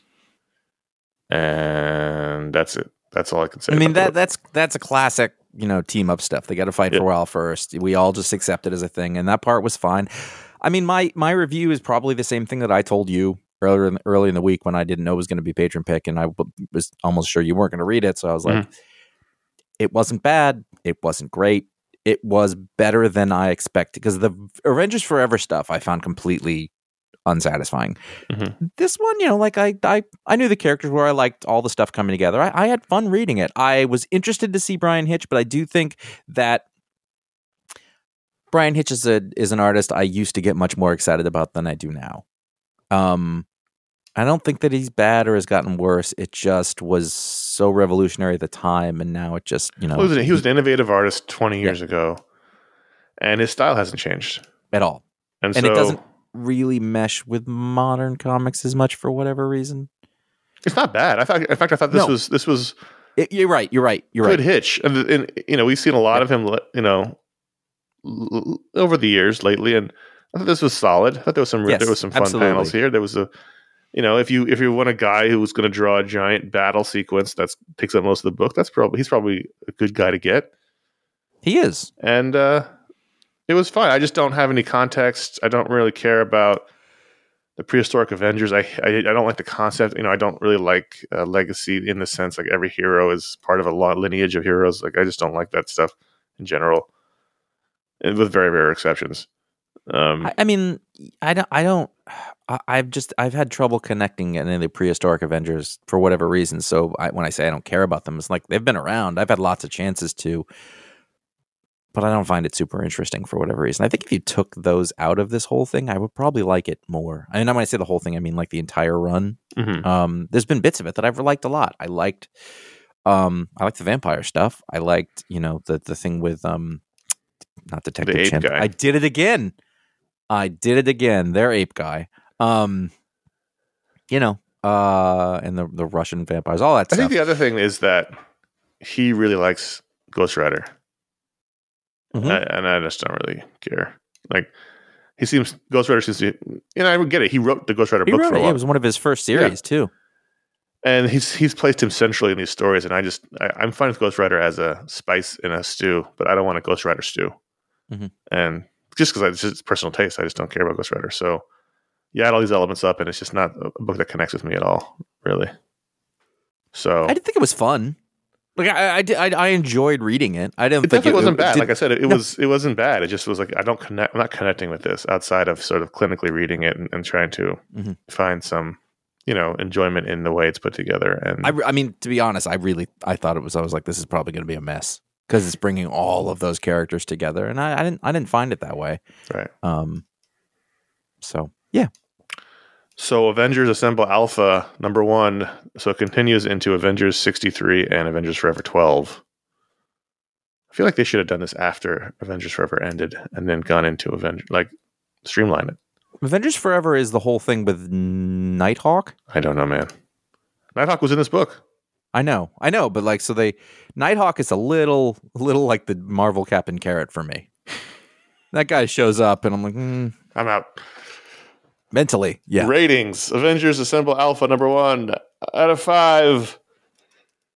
And that's it. That's all I can say. I mean, that's a classic, team up stuff. They got to fight for a while first. We all just accept it as a thing, and that part was fine. I mean, my review is probably the same thing that I told you early in the week when I didn't know it was going to be patron pick, and I was almost sure you weren't going to read it. So I was like, it wasn't bad. It wasn't great. It was better than I expected, because the Avengers Forever stuff I found completely unsatisfying. This one, I knew the characters were. I liked all the stuff coming together. I had fun reading it. I was interested to see Brian Hitch, but I do think that Brian Hitch is an artist I used to get much more excited about than I do now. I don't think that he's bad or has gotten worse. It just was so revolutionary at the time, and now it just, he was an innovative artist 20 years ago, and his style hasn't changed at all. And it doesn't really mesh with modern comics as much for whatever reason. It's not bad. I thought this was. You're right. Good Hitch, and we've seen a lot of him, over the years lately, and I thought this was solid. I thought there was some fun panels here. There was if you want a guy who was going to draw a giant battle sequence that takes up most of the book, he's probably a good guy to get. He is, and it was fine. I just don't have any context. I don't really care about the prehistoric Avengers. I don't like the concept. I don't really like legacy in the sense like every hero is part of a long lineage of heroes. Like I just don't like that stuff in general, and with very rare exceptions. I've had trouble connecting any of the prehistoric Avengers for whatever reason. So when I say I don't care about them, it's like they've been around. I've had lots of chances to, but I don't find it super interesting for whatever reason. I think if you took those out of this whole thing, I would probably like it more. I mean, when I say the whole thing, I mean like the entire run. There's been bits of it that I've liked a lot. I liked the vampire stuff. I liked, the thing with not Detective Chimp. I did it again. Their ape guy. And the Russian vampires, all that stuff. I think the other thing is that he really likes Ghost Rider. And I just don't really care. Like, Ghost Rider seems to, I would get it. He wrote the Ghost Rider book for a while. It was one of his first series too. And he's placed him centrally in these stories, and I'm fine with Ghost Rider as a spice in a stew, but I don't want a Ghost Rider stew. And just because it's personal taste, I just don't care about Ghost Rider. So you add all these elements up, and it's just not a book that connects with me at all, really. So I didn't think it was fun. Like I enjoyed reading it. I didn't think it wasn't bad. Like I said, it wasn't bad. It just was like I'm not connecting with this outside of sort of clinically reading it and trying to find some enjoyment in the way it's put together. And I mean, to be honest, I thought it was. I was like, this is probably going to be a mess because it's bringing all of those characters together, and I didn't find it that way. Right. So yeah. So Avengers Assemble Alpha #1. So it continues into Avengers 63 and Avengers Forever 12. I feel like they should have done this after Avengers Forever ended and then gone into Avengers, like streamline it. Avengers Forever is the whole thing with Nighthawk? I don't know, man. Nighthawk was in this book. I know, but like, so Nighthawk is a little like the Marvel Captain Carrot for me. That guy shows up and I'm like, I'm out. Mentally, yeah. Ratings: Avengers Assemble Alpha #1 out of 5.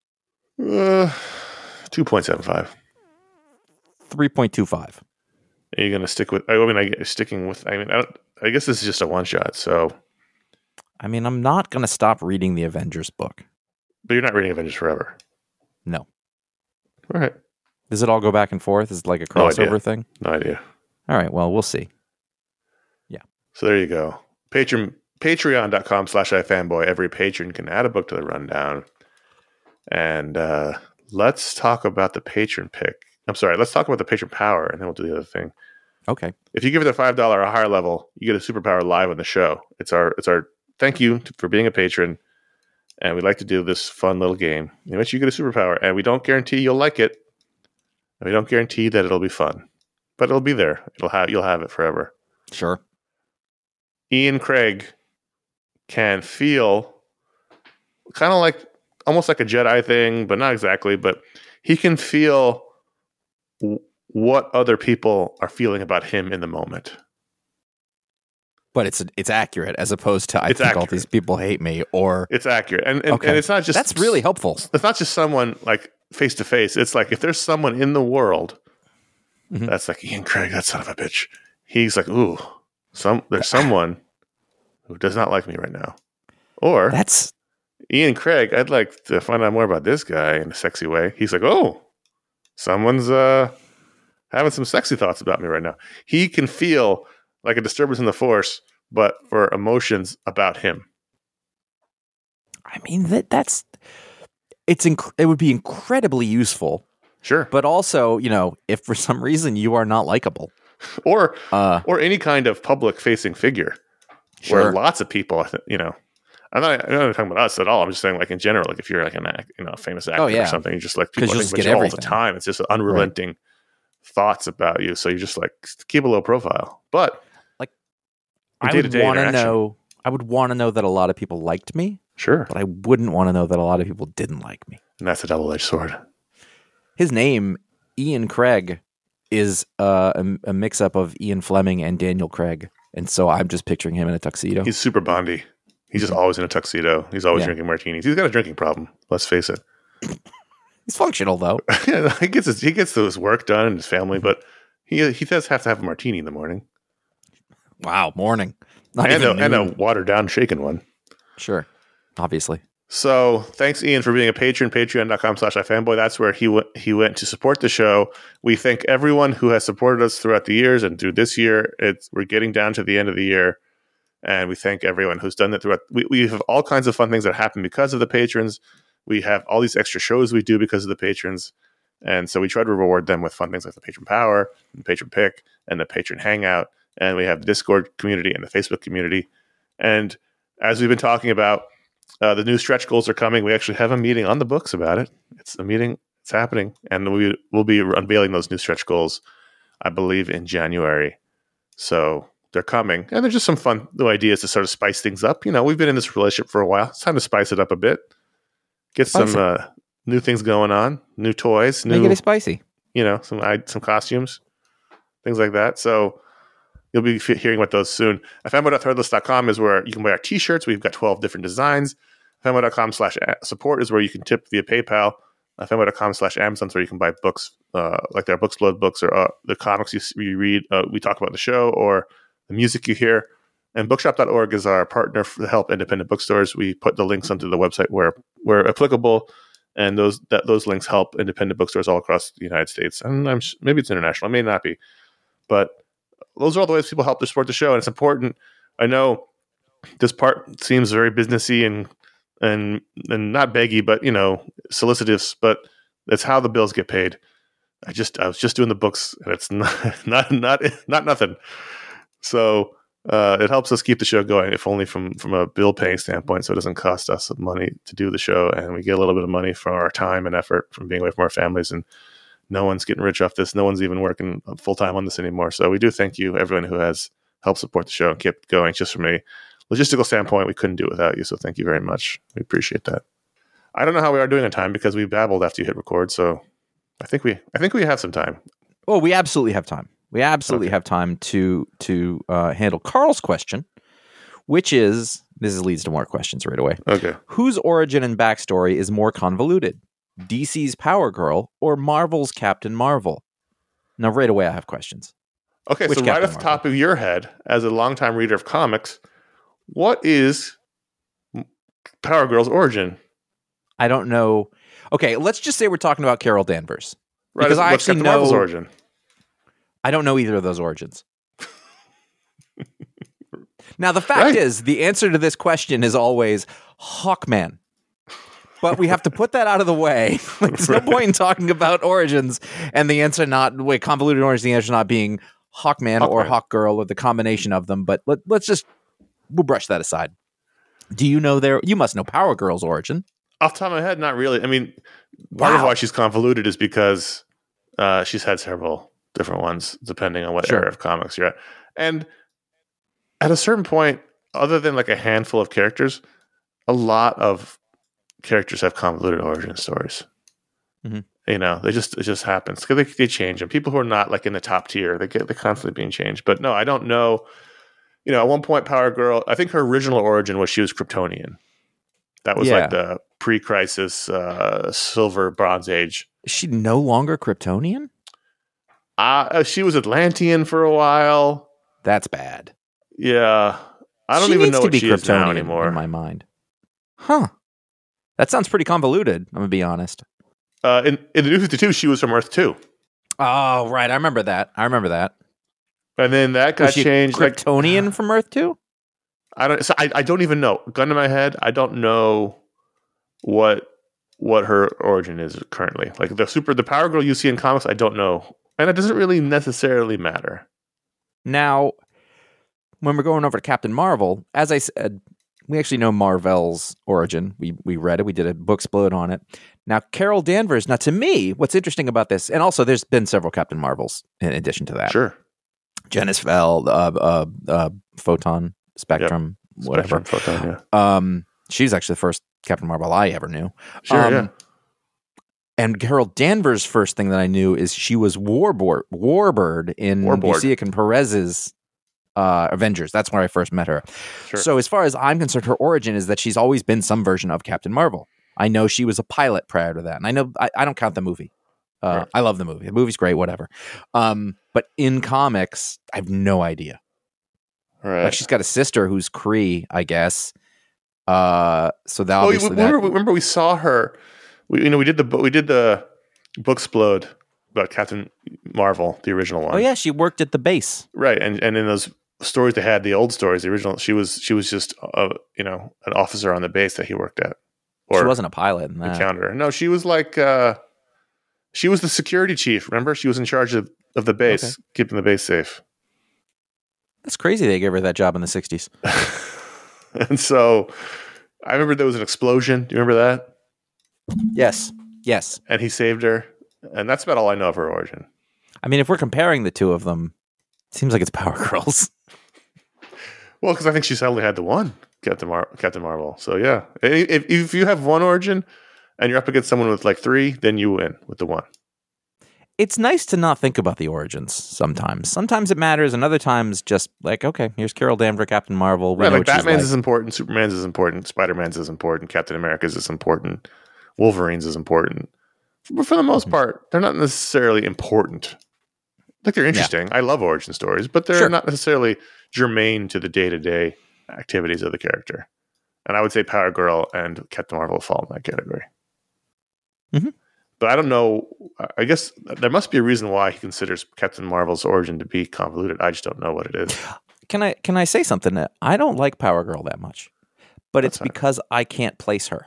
2.75. 3.25. Are you going to stick with? I mean, sticking with. I mean, I guess this is just a one shot. So, I mean, I'm not going to stop reading the Avengers book. but you're not reading Avengers Forever. No. All right. Does it all go back and forth? Is it like a No idea. crossover thing? No idea. All right. Well, we'll see. So there you go. Patreon.com/ifanboy. Every patron can add a book to the rundown. And let's talk about the patron pick. I'm sorry. Let's talk about the patron power, and then we'll do the other thing. Okay. If you give it a $5 or higher level, you get a superpower live on the show. It's our thank you for being a patron. And we like to do this fun little game in which you get a superpower. And we don't guarantee you'll like it. And we don't guarantee that it'll be fun. But it'll be there. You'll have it forever. Sure. Ian Craig can feel kind of like almost like a Jedi thing, but not exactly. But he can feel what other people are feeling about him in the moment. But it's accurate as opposed to I think all these people hate me or it's accurate. And it's not just that's really helpful. It's not just someone like face to face. It's like if there's someone in the world that's like Ian Craig, that son of a bitch. He's like, ooh. There's someone who does not like me right now. Or that's Ian Craig, I'd like to find out more about this guy in a sexy way. He's like, oh, someone's having some sexy thoughts about me right now. He can feel like a disturbance in the force, but for emotions about him. I mean, it would be incredibly useful. Sure. But also, if for some reason you are not likable. Or any kind of public-facing figure, where lots of people, I'm not talking about us at all. I'm just saying, like in general, like if you're like a famous actor or something, you just like people think about you all the time. It's just unrelenting thoughts about you. So you just like keep a low profile. But like, I would want to know that a lot of people liked me. Sure, but I wouldn't want to know that a lot of people didn't like me. And that's a double-edged sword. His name, Ian Craig, is a mix-up of Ian Fleming and Daniel Craig. And so I'm just picturing him in a tuxedo. He's super Bondy. He's just always in a tuxedo. He's always drinking martinis. He's got a drinking problem. Let's face it. He's functional, though. Yeah, he gets his work done and his family, but he does have to have a martini in the morning. Wow, morning. And a watered-down shaken one. Sure, obviously. So thanks, Ian, for being a patron. Patreon.com/ifanboy. That's where he went to support the show. We thank everyone who has supported us throughout the years and through this year. We're getting down to the end of the year, and we thank everyone who's done that throughout. We have all kinds of fun things that happen because of the patrons. We have all these extra shows we do because of the patrons, and so we try to reward them with fun things like the Patron Power, the Patron Pick, and the Patron Hangout. And we have the Discord community and the Facebook community. And as we've been talking about, the new stretch goals are coming. We actually have a meeting on the books about it. It's a meeting. It's happening. And we will be unveiling those new stretch goals, I believe, in January. So they're coming. And they're just some fun new ideas to sort of spice things up. We've been in this relationship for a while. It's time to spice it up a bit. Get some new things going on. New toys. Make it spicy. Some costumes. Things like that. So you'll be hearing about those soon. Fanboy.threadless.com is where you can buy our t-shirts. We've got 12 different designs. Fanboy.com/support is where you can tip via PayPal. Fanboy.com/Amazon is where you can buy books, like their Booksload books or the comics you read, we talk about in the show, or the music you hear. And bookshop.org is our partner to help independent bookstores. We put the links onto the website where applicable, and those links help independent bookstores all across the United States. And maybe it's international. It may not be. But those are all the ways people help to support the show, and it's important. I know this part seems very businessy and not beggy, but solicitous. But that's how the bills get paid. I was just doing the books, and it's not nothing. So it helps us keep the show going, if only from a bill paying standpoint, so it doesn't cost us money to do the show, and we get a little bit of money for our time and effort from being away from our families. And no one's getting rich off this. No one's even working full-time on this anymore. So we do thank you, everyone who has helped support the show and kept going. Just from a logistical standpoint, we couldn't do it without you. So thank you very much. We appreciate that. I don't know how we are doing on time because we babbled after you hit record. So I think we have some time. Well, we absolutely have time. We absolutely have time to handle Carl's question, which is, this leads to more questions right away. Okay. Whose origin and backstory is more convoluted? DC's Power Girl or Marvel's Captain Marvel? Now, right away, I have questions. Okay, Which so right Captain off the top of your head, as a longtime reader of comics, what is Power Girl's origin? I don't know. Okay, let's just say we're talking about Carol Danvers. Right, Because I what's actually Captain Marvel's know. origin? I don't know either of those origins. Now, the fact Right. is, the answer to this question is always Hawkman. But we have to put that out of the way. Like, there's no point in talking about origins and the answer not, convoluted origins, the answer not being Hawkman or Hawkman. Hawkgirl or the combination of them. But we'll brush that aside. Do you know you must know Power Girl's origin. Off the top of my head, not really. I mean, part of Wow. why she's convoluted is because she's had several different ones, depending on what Sure. era of comics you're at. And at a certain point, other than like a handful of characters, a lot of characters have convoluted origin stories. Mhm. You know, it just happens because they change, and people who are not like in the top tier, they're constantly being changed. But no, I don't know. You know, at one point, Power Girl, I think her original origin was she was Kryptonian. That was Yeah. like the pre-crisis Silver Bronze Age. Is she no longer Kryptonian? She was Atlantean for a while. That's bad. Yeah, I don't She even needs know to what be she is now Kryptonian anymore. in my mind. Huh. That sounds pretty convoluted, I'm going to be honest. In the New 52, she was from Earth 2. Oh, right. I remember that. And then that got Was she changed. Kryptonian from Earth 2? I don't even know. Gun to my head, I don't know what her origin is currently. Like the Power Girl you see in comics, I don't know. And it doesn't really necessarily matter. Now, when we're going over to Captain Marvel, as I said, we actually know Marvel's origin. We read it. We did a book split on it. Now, Carol Danvers. Now, to me, what's interesting about this, and also there's been several Captain Marvels in addition to that. Sure. Janice Fell, Photon, Spectrum, whatever. Spectrum, Photon, yeah. She's actually the first Captain Marvel I ever knew. Sure, yeah. And Carol Danvers' first thing that I knew is she was Warbird in Busiek and Perez's Avengers. That's where I first met her. Sure. So as far as I'm concerned, her origin is that she's always been some version of Captain Marvel. I know she was a pilot prior to that. And I know I don't count the movie. Right. I love the movie. The movie's great, whatever. But in comics, I have no idea. Right. Like she's got a sister who's Kree, I guess. So that obviously remember we saw her. We did the book explode about Captain Marvel, the original one. Oh yeah, she worked at the base. Right, and in those stories they had, the old stories, the original, she was just an officer on the base that he worked at. She wasn't a pilot in that. Encounter. No, she was like she was the security chief. Remember, she was in charge of the base, keeping the base safe. That's crazy. They gave her that job in the 60s. And so, I remember there was an explosion. Do you remember that? Yes. And he saved her, and that's about all I know of her origin. I mean, if we're comparing the two of them, it seems like it's Power Girls. Well, because I think she's only had the one Captain Marvel. So yeah, if you have one origin and you're up against someone with like three, then you win with the one. It's nice to not think about the origins sometimes. Sometimes it matters, and other times just like, okay, here's Carol Danvers, Captain Marvel. We Right, know like what she's Batman's is important, Superman's is important, Spider-Man's is important, Captain America's is important, Wolverine's is important. But for the most part, they're not necessarily important. Like they're interesting. I love origin stories, but they're not necessarily germane to the day-to-day activities of the character. And I would say Power Girl and Captain Marvel fall in that category. Mm-hmm. But I don't know. I guess there must be a reason why he considers Captain Marvel's origin to be convoluted. I just don't know what it is. Can I say something? I don't like Power Girl that much, but That's it's because I can't place her.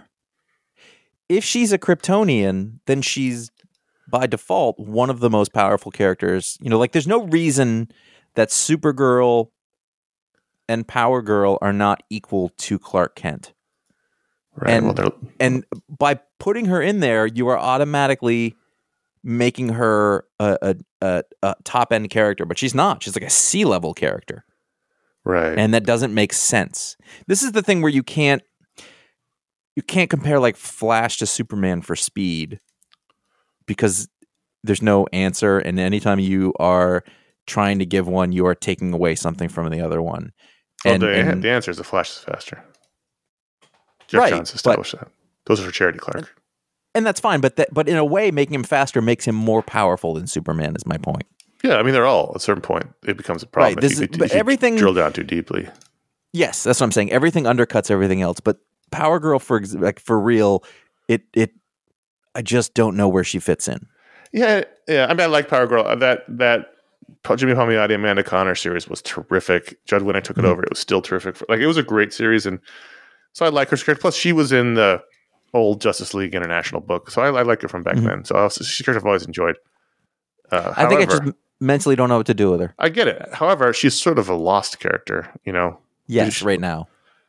If she's a Kryptonian, then she's by default one of the most powerful characters. You know, like there's no reason that Supergirl and Power Girl are not equal to Clark Kent. Right. And by putting her in there, you are automatically making her a top end character, but she's not. She's like a C-level character. Right. And that doesn't make sense. This is the thing where you can't compare like Flash to Superman for speed because there's no answer. And anytime you are trying to give one, you are taking away something from the other one. Well, the answer is the Flash is faster. Jeff Johns established that. Those are for Charity Clark. And that's fine, but in a way, making him faster makes him more powerful than Superman is my point. Yeah, I mean, they're all at a certain point. It becomes a problem Right, if you everything drill down too deeply. Yes, that's what I'm saying. Everything undercuts everything else. But Power Girl, for real, it I just don't know where she fits in. Yeah. I mean, I like Power Girl. That Jimmy Palmiotti, Amanda Connor series was terrific. Judd Winnick took it over. It was still terrific. It was a great series, and so I like her character. Plus, she was in the old Justice League International book, so I like her from back then. So she's a character I've always enjoyed. I think I just mentally don't know what to do with her. I get it. However, she's sort of a lost character, Yes, right now.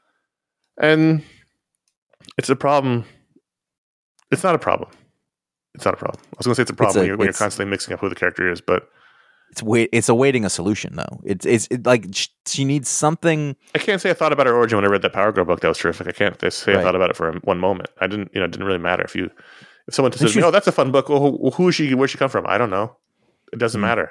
And it's a problem. It's not a problem. It's not a problem. I was going to say it's a problem when you're constantly mixing up who the character is, but it's awaiting a solution though. It's like she needs something. I can't say I thought about her origin when I read that Power Girl book. That was terrific. I can't say I thought about it for one moment. I didn't. It didn't really matter if someone said to me, "Oh, that's a fun book." Well, who is she? Where'd she come from? I don't know. It doesn't matter.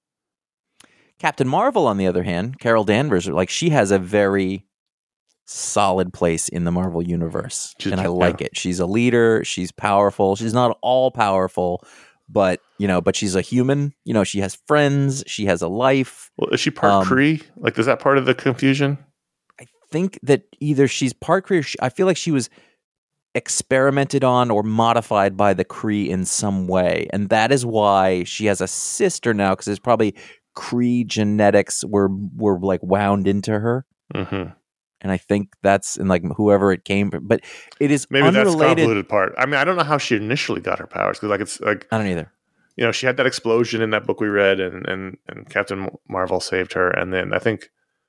Captain Marvel, on the other hand, Carol Danvers, she has a very solid place in the Marvel universe, and I like it. She's a leader. She's powerful. She's not all powerful, but she's a human. She has friends. She has a life. Well, is she part Kree? Is that part of the confusion? I think that either she's part Kree. I feel like she was experimented on or modified by the Kree in some way, and that is why she has a sister now, because there's probably Kree genetics were wound into her. Mm-hmm. And I think that's in whoever it came from, but it is maybe unrelated. That's the convoluted part. I mean, I don't know how she initially got her powers, because I don't either. She had that explosion in that book we read, and Captain Marvel saved her, and then I think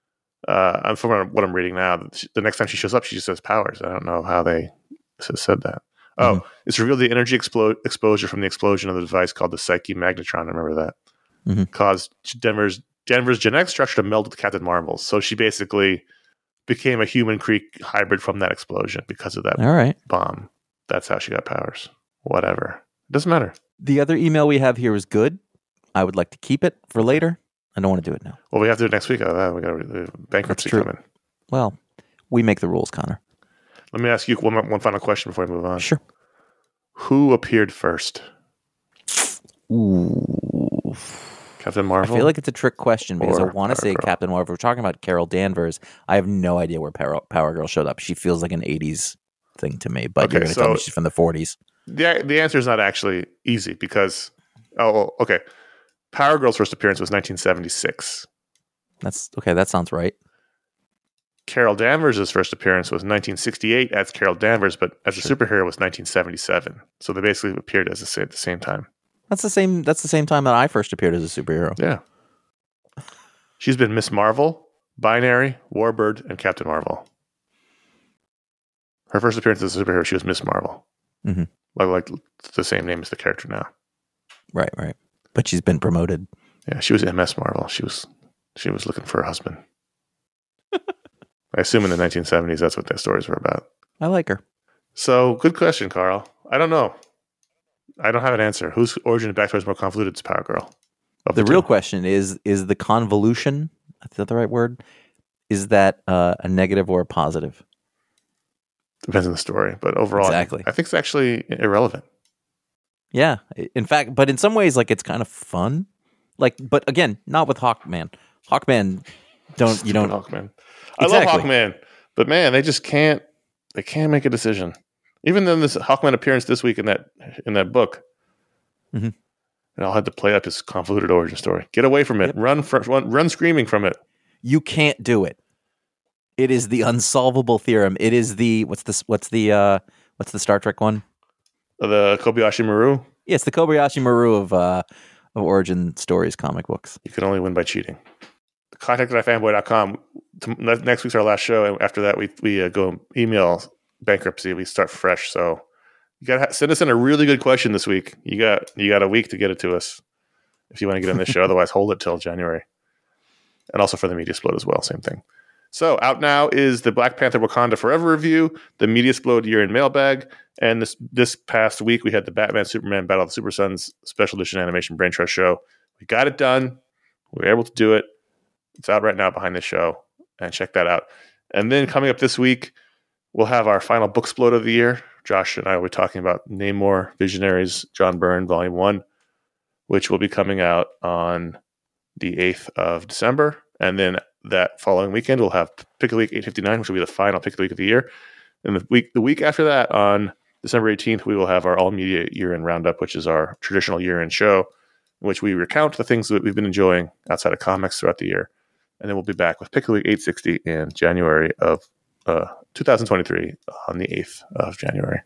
from what I'm reading now, the next time she shows up, she just has powers. I don't know how they said that. Oh, it's revealed the energy exposure from the explosion of the device called the Psyche Magnetron. I remember that. Caused Denver's genetic structure to meld with Captain Marvel's. So she basically became a human Kree hybrid from that explosion because of that bomb. That's how she got powers. Whatever. It doesn't matter. The other email we have here is good. I would like to keep it for later. I don't want to do it now. Well, we have to do it next week. We got bankruptcy coming. Well, we make the rules, Connor. Let me ask you one final question before we move on. Sure. Who appeared first? Ooh. Captain Marvel? I feel like it's a trick question because I want to say Captain Marvel. We're talking about Carol Danvers. I have no idea where Power Girl showed up. She feels like an 80s thing to me, but you're going to tell me she's from the 40s. The answer is not actually easy because, okay. Power Girl's first appearance was 1976. That's okay. That sounds right. Carol Danvers' first appearance was 1968 as Carol Danvers, but as a superhero was 1977. So they basically appeared at the same time. That's the same time that I first appeared as a superhero. Yeah. She's been Miss Marvel, Binary, Warbird, and Captain Marvel. Her first appearance as a superhero, she was Miss Marvel. Mm-hmm. Like the same name as the character now. Right. But she's been promoted. Yeah, she was MS Marvel. She was looking for a husband. I assume in the 1970s that's what their stories were about. I like her. So, good question, Carl. I don't know. I don't have an answer. Whose origin and backstory is more convoluted? It's Power Girl. The real question is the convolution, is that the right word? Is that a negative or a positive? Depends on the story. But overall, exactly. I think it's actually irrelevant. Yeah. In fact, but in some ways, it's kind of fun. But again, not with Hawkman. Hawkman, you don't. Hawkman. I love Hawkman, but man, they just can't. They can't make a decision. Even in this Hawkman appearance this week in that book, and I'll have to play up his convoluted origin story. Get away from it. Yep. Run screaming from it. You can't do it. It is the unsolvable theorem. It is the what's the Star Trek one? The Kobayashi Maru. Yeah, it's the Kobayashi Maru of origin stories, comic books. You can only win by cheating. Contact@fanboy.com. Next week's our last show, and after that, we go email bankruptcy. We start fresh. So you got to send us in a really good question this week. You got a week to get it to us if you want to get on this show. Otherwise, hold it till January. And also for the Media Explode as well, same thing. So out now is the Black Panther Wakanda Forever review, the Media Explode year-end mailbag, and this past week we had the Batman Superman Battle of the Super Sons special edition animation brain trust show. We got it done. We were able to do it. It's out right now behind the show, and check that out. And then coming up this week, we'll have our final book explode of the year. Josh and I will be talking about Namor Visionaries, John Byrne, Volume 1, which will be coming out on the 8th of December. And then that following weekend, we'll have Pick of the Week 859, which will be the final Pick of the Week of the year. And the week after that, on December 18th, we will have our All Media Year-End Roundup, which is our traditional year-end show, in which we recount the things that we've been enjoying outside of comics throughout the year. And then we'll be back with Pick of the Week 860 in January of 2023 on the 8th of January.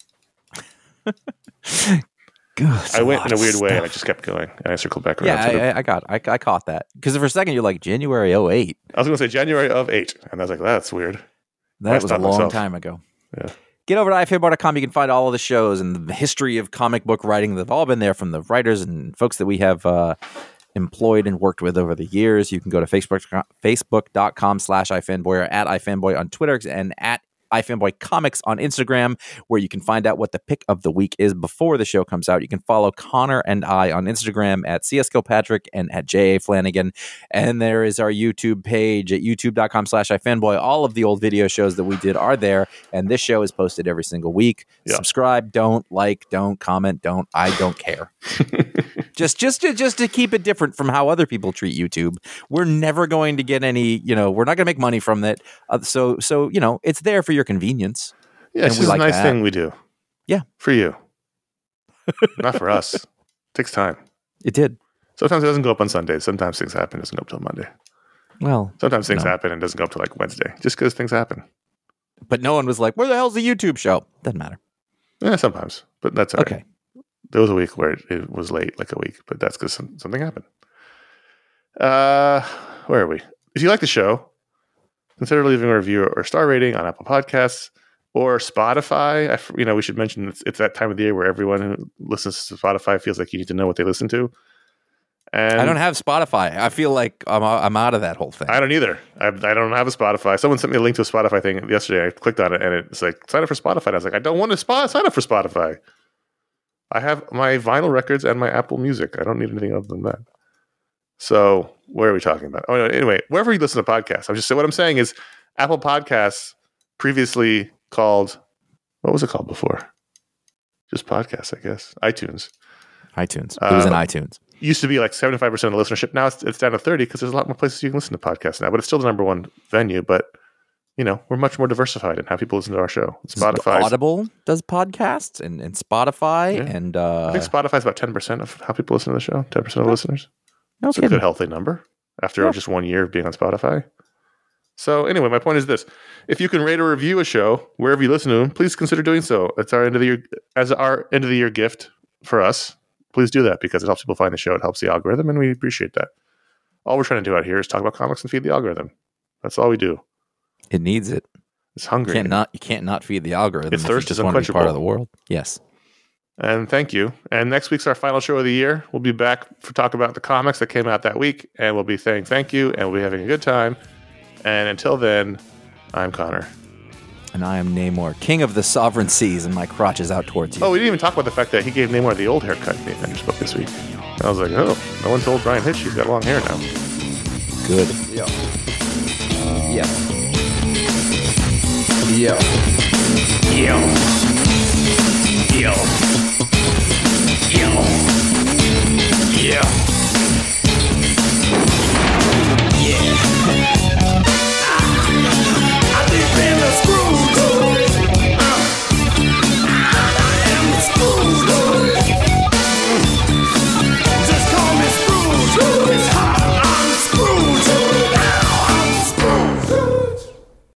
God, I went in a weird way and I just kept going. And I circled back around. Yeah, I caught that. Because for a second, you're like, January 08. I was going to say January of 8. And I was like, that's weird. That was a long time ago. Yeah. Get over to ifanboy.com. You can find all of the shows and the history of comic book writing that have all been there from the writers and folks that we have employed and worked with over the years. You can go to facebook.com/ifanboy or at ifanboy on Twitter and at iFanboy Comics on Instagram, where you can find out what the pick of the week is before the show comes out. You can follow Connor and I on Instagram at CSKilpatrick and at JA Flanagan. And there is our YouTube page at youtube.com/iFanboy. All of the old video shows that we did are there, and this show is posted every single week. Yeah. Subscribe, don't like, don't comment, I don't care. Just to keep it different from how other people treat YouTube. We're never going to get any, we're not going to make money from it. So it's there for your convenience. Yeah, it's just a nice thing we do. Yeah. For you. Not for us. It takes time. It did. Sometimes it doesn't go up on Sundays. Sometimes things happen. It doesn't go up till Monday. Well. Sometimes things happen and it doesn't go up till like Wednesday. Just because things happen. But no one was like, where the hell's the YouTube show? Doesn't matter. Yeah, sometimes. But that's all okay. Right. There was a week where it was late, like a week. But that's because something happened. Where are we? If you like the show, consider leaving a review or star rating on Apple Podcasts or Spotify. We should mention it's that time of the year where everyone who listens to Spotify feels like you need to know what they listen to. And I don't have Spotify. I feel like I'm out of that whole thing. I don't either. I don't have a Spotify. Someone sent me a link to a Spotify thing yesterday. I clicked on it and it's like, sign up for Spotify. And I was like, I don't want to sign up for Spotify. I have my vinyl records and my Apple Music. I don't need anything other than that. So where are we talking about? Oh, no, anyway, wherever you listen to podcasts, what I'm saying is Apple Podcasts, previously called, what was it called before? Just podcasts, I guess. iTunes. It was in iTunes. Used to be like 75% of the listenership. Now it's down to 30 because there's a lot more places you can listen to podcasts now. But it's still the number one venue. But we're much more diversified in how people listen to our show. Spotify, Audible does podcasts, and Spotify, yeah. And I think Spotify is about 10% of how people listen to the show. 10% of listeners. No It's a good, healthy number after just 1 year of being on Spotify. So anyway, my point is this: if you can rate or review a show wherever you listen to them, please consider doing so. It's our end of the year gift for us. Please do that because it helps people find the show. It helps the algorithm, and we appreciate that. All we're trying to do out here is talk about comics and feed the algorithm. That's all we do. It needs it. It's hungry. You can't not feed the algorithm. Its thirst is unquenchable. Want to be part of the world. Yes. And thank you. And next week's our final show of the year. We'll be back for talk about the comics that came out that week, and we'll be saying thank you, and we'll be having a good time. And until then, I'm Connor. And I am Namor, king of the sovereign seas, and my crotch is out towards you. Oh, we didn't even talk about the fact that he gave Namor the old haircut in the Avengers book this week. And I was like, oh, no one told Brian Hitch he's got long hair now. Good. Yeah. Yeah.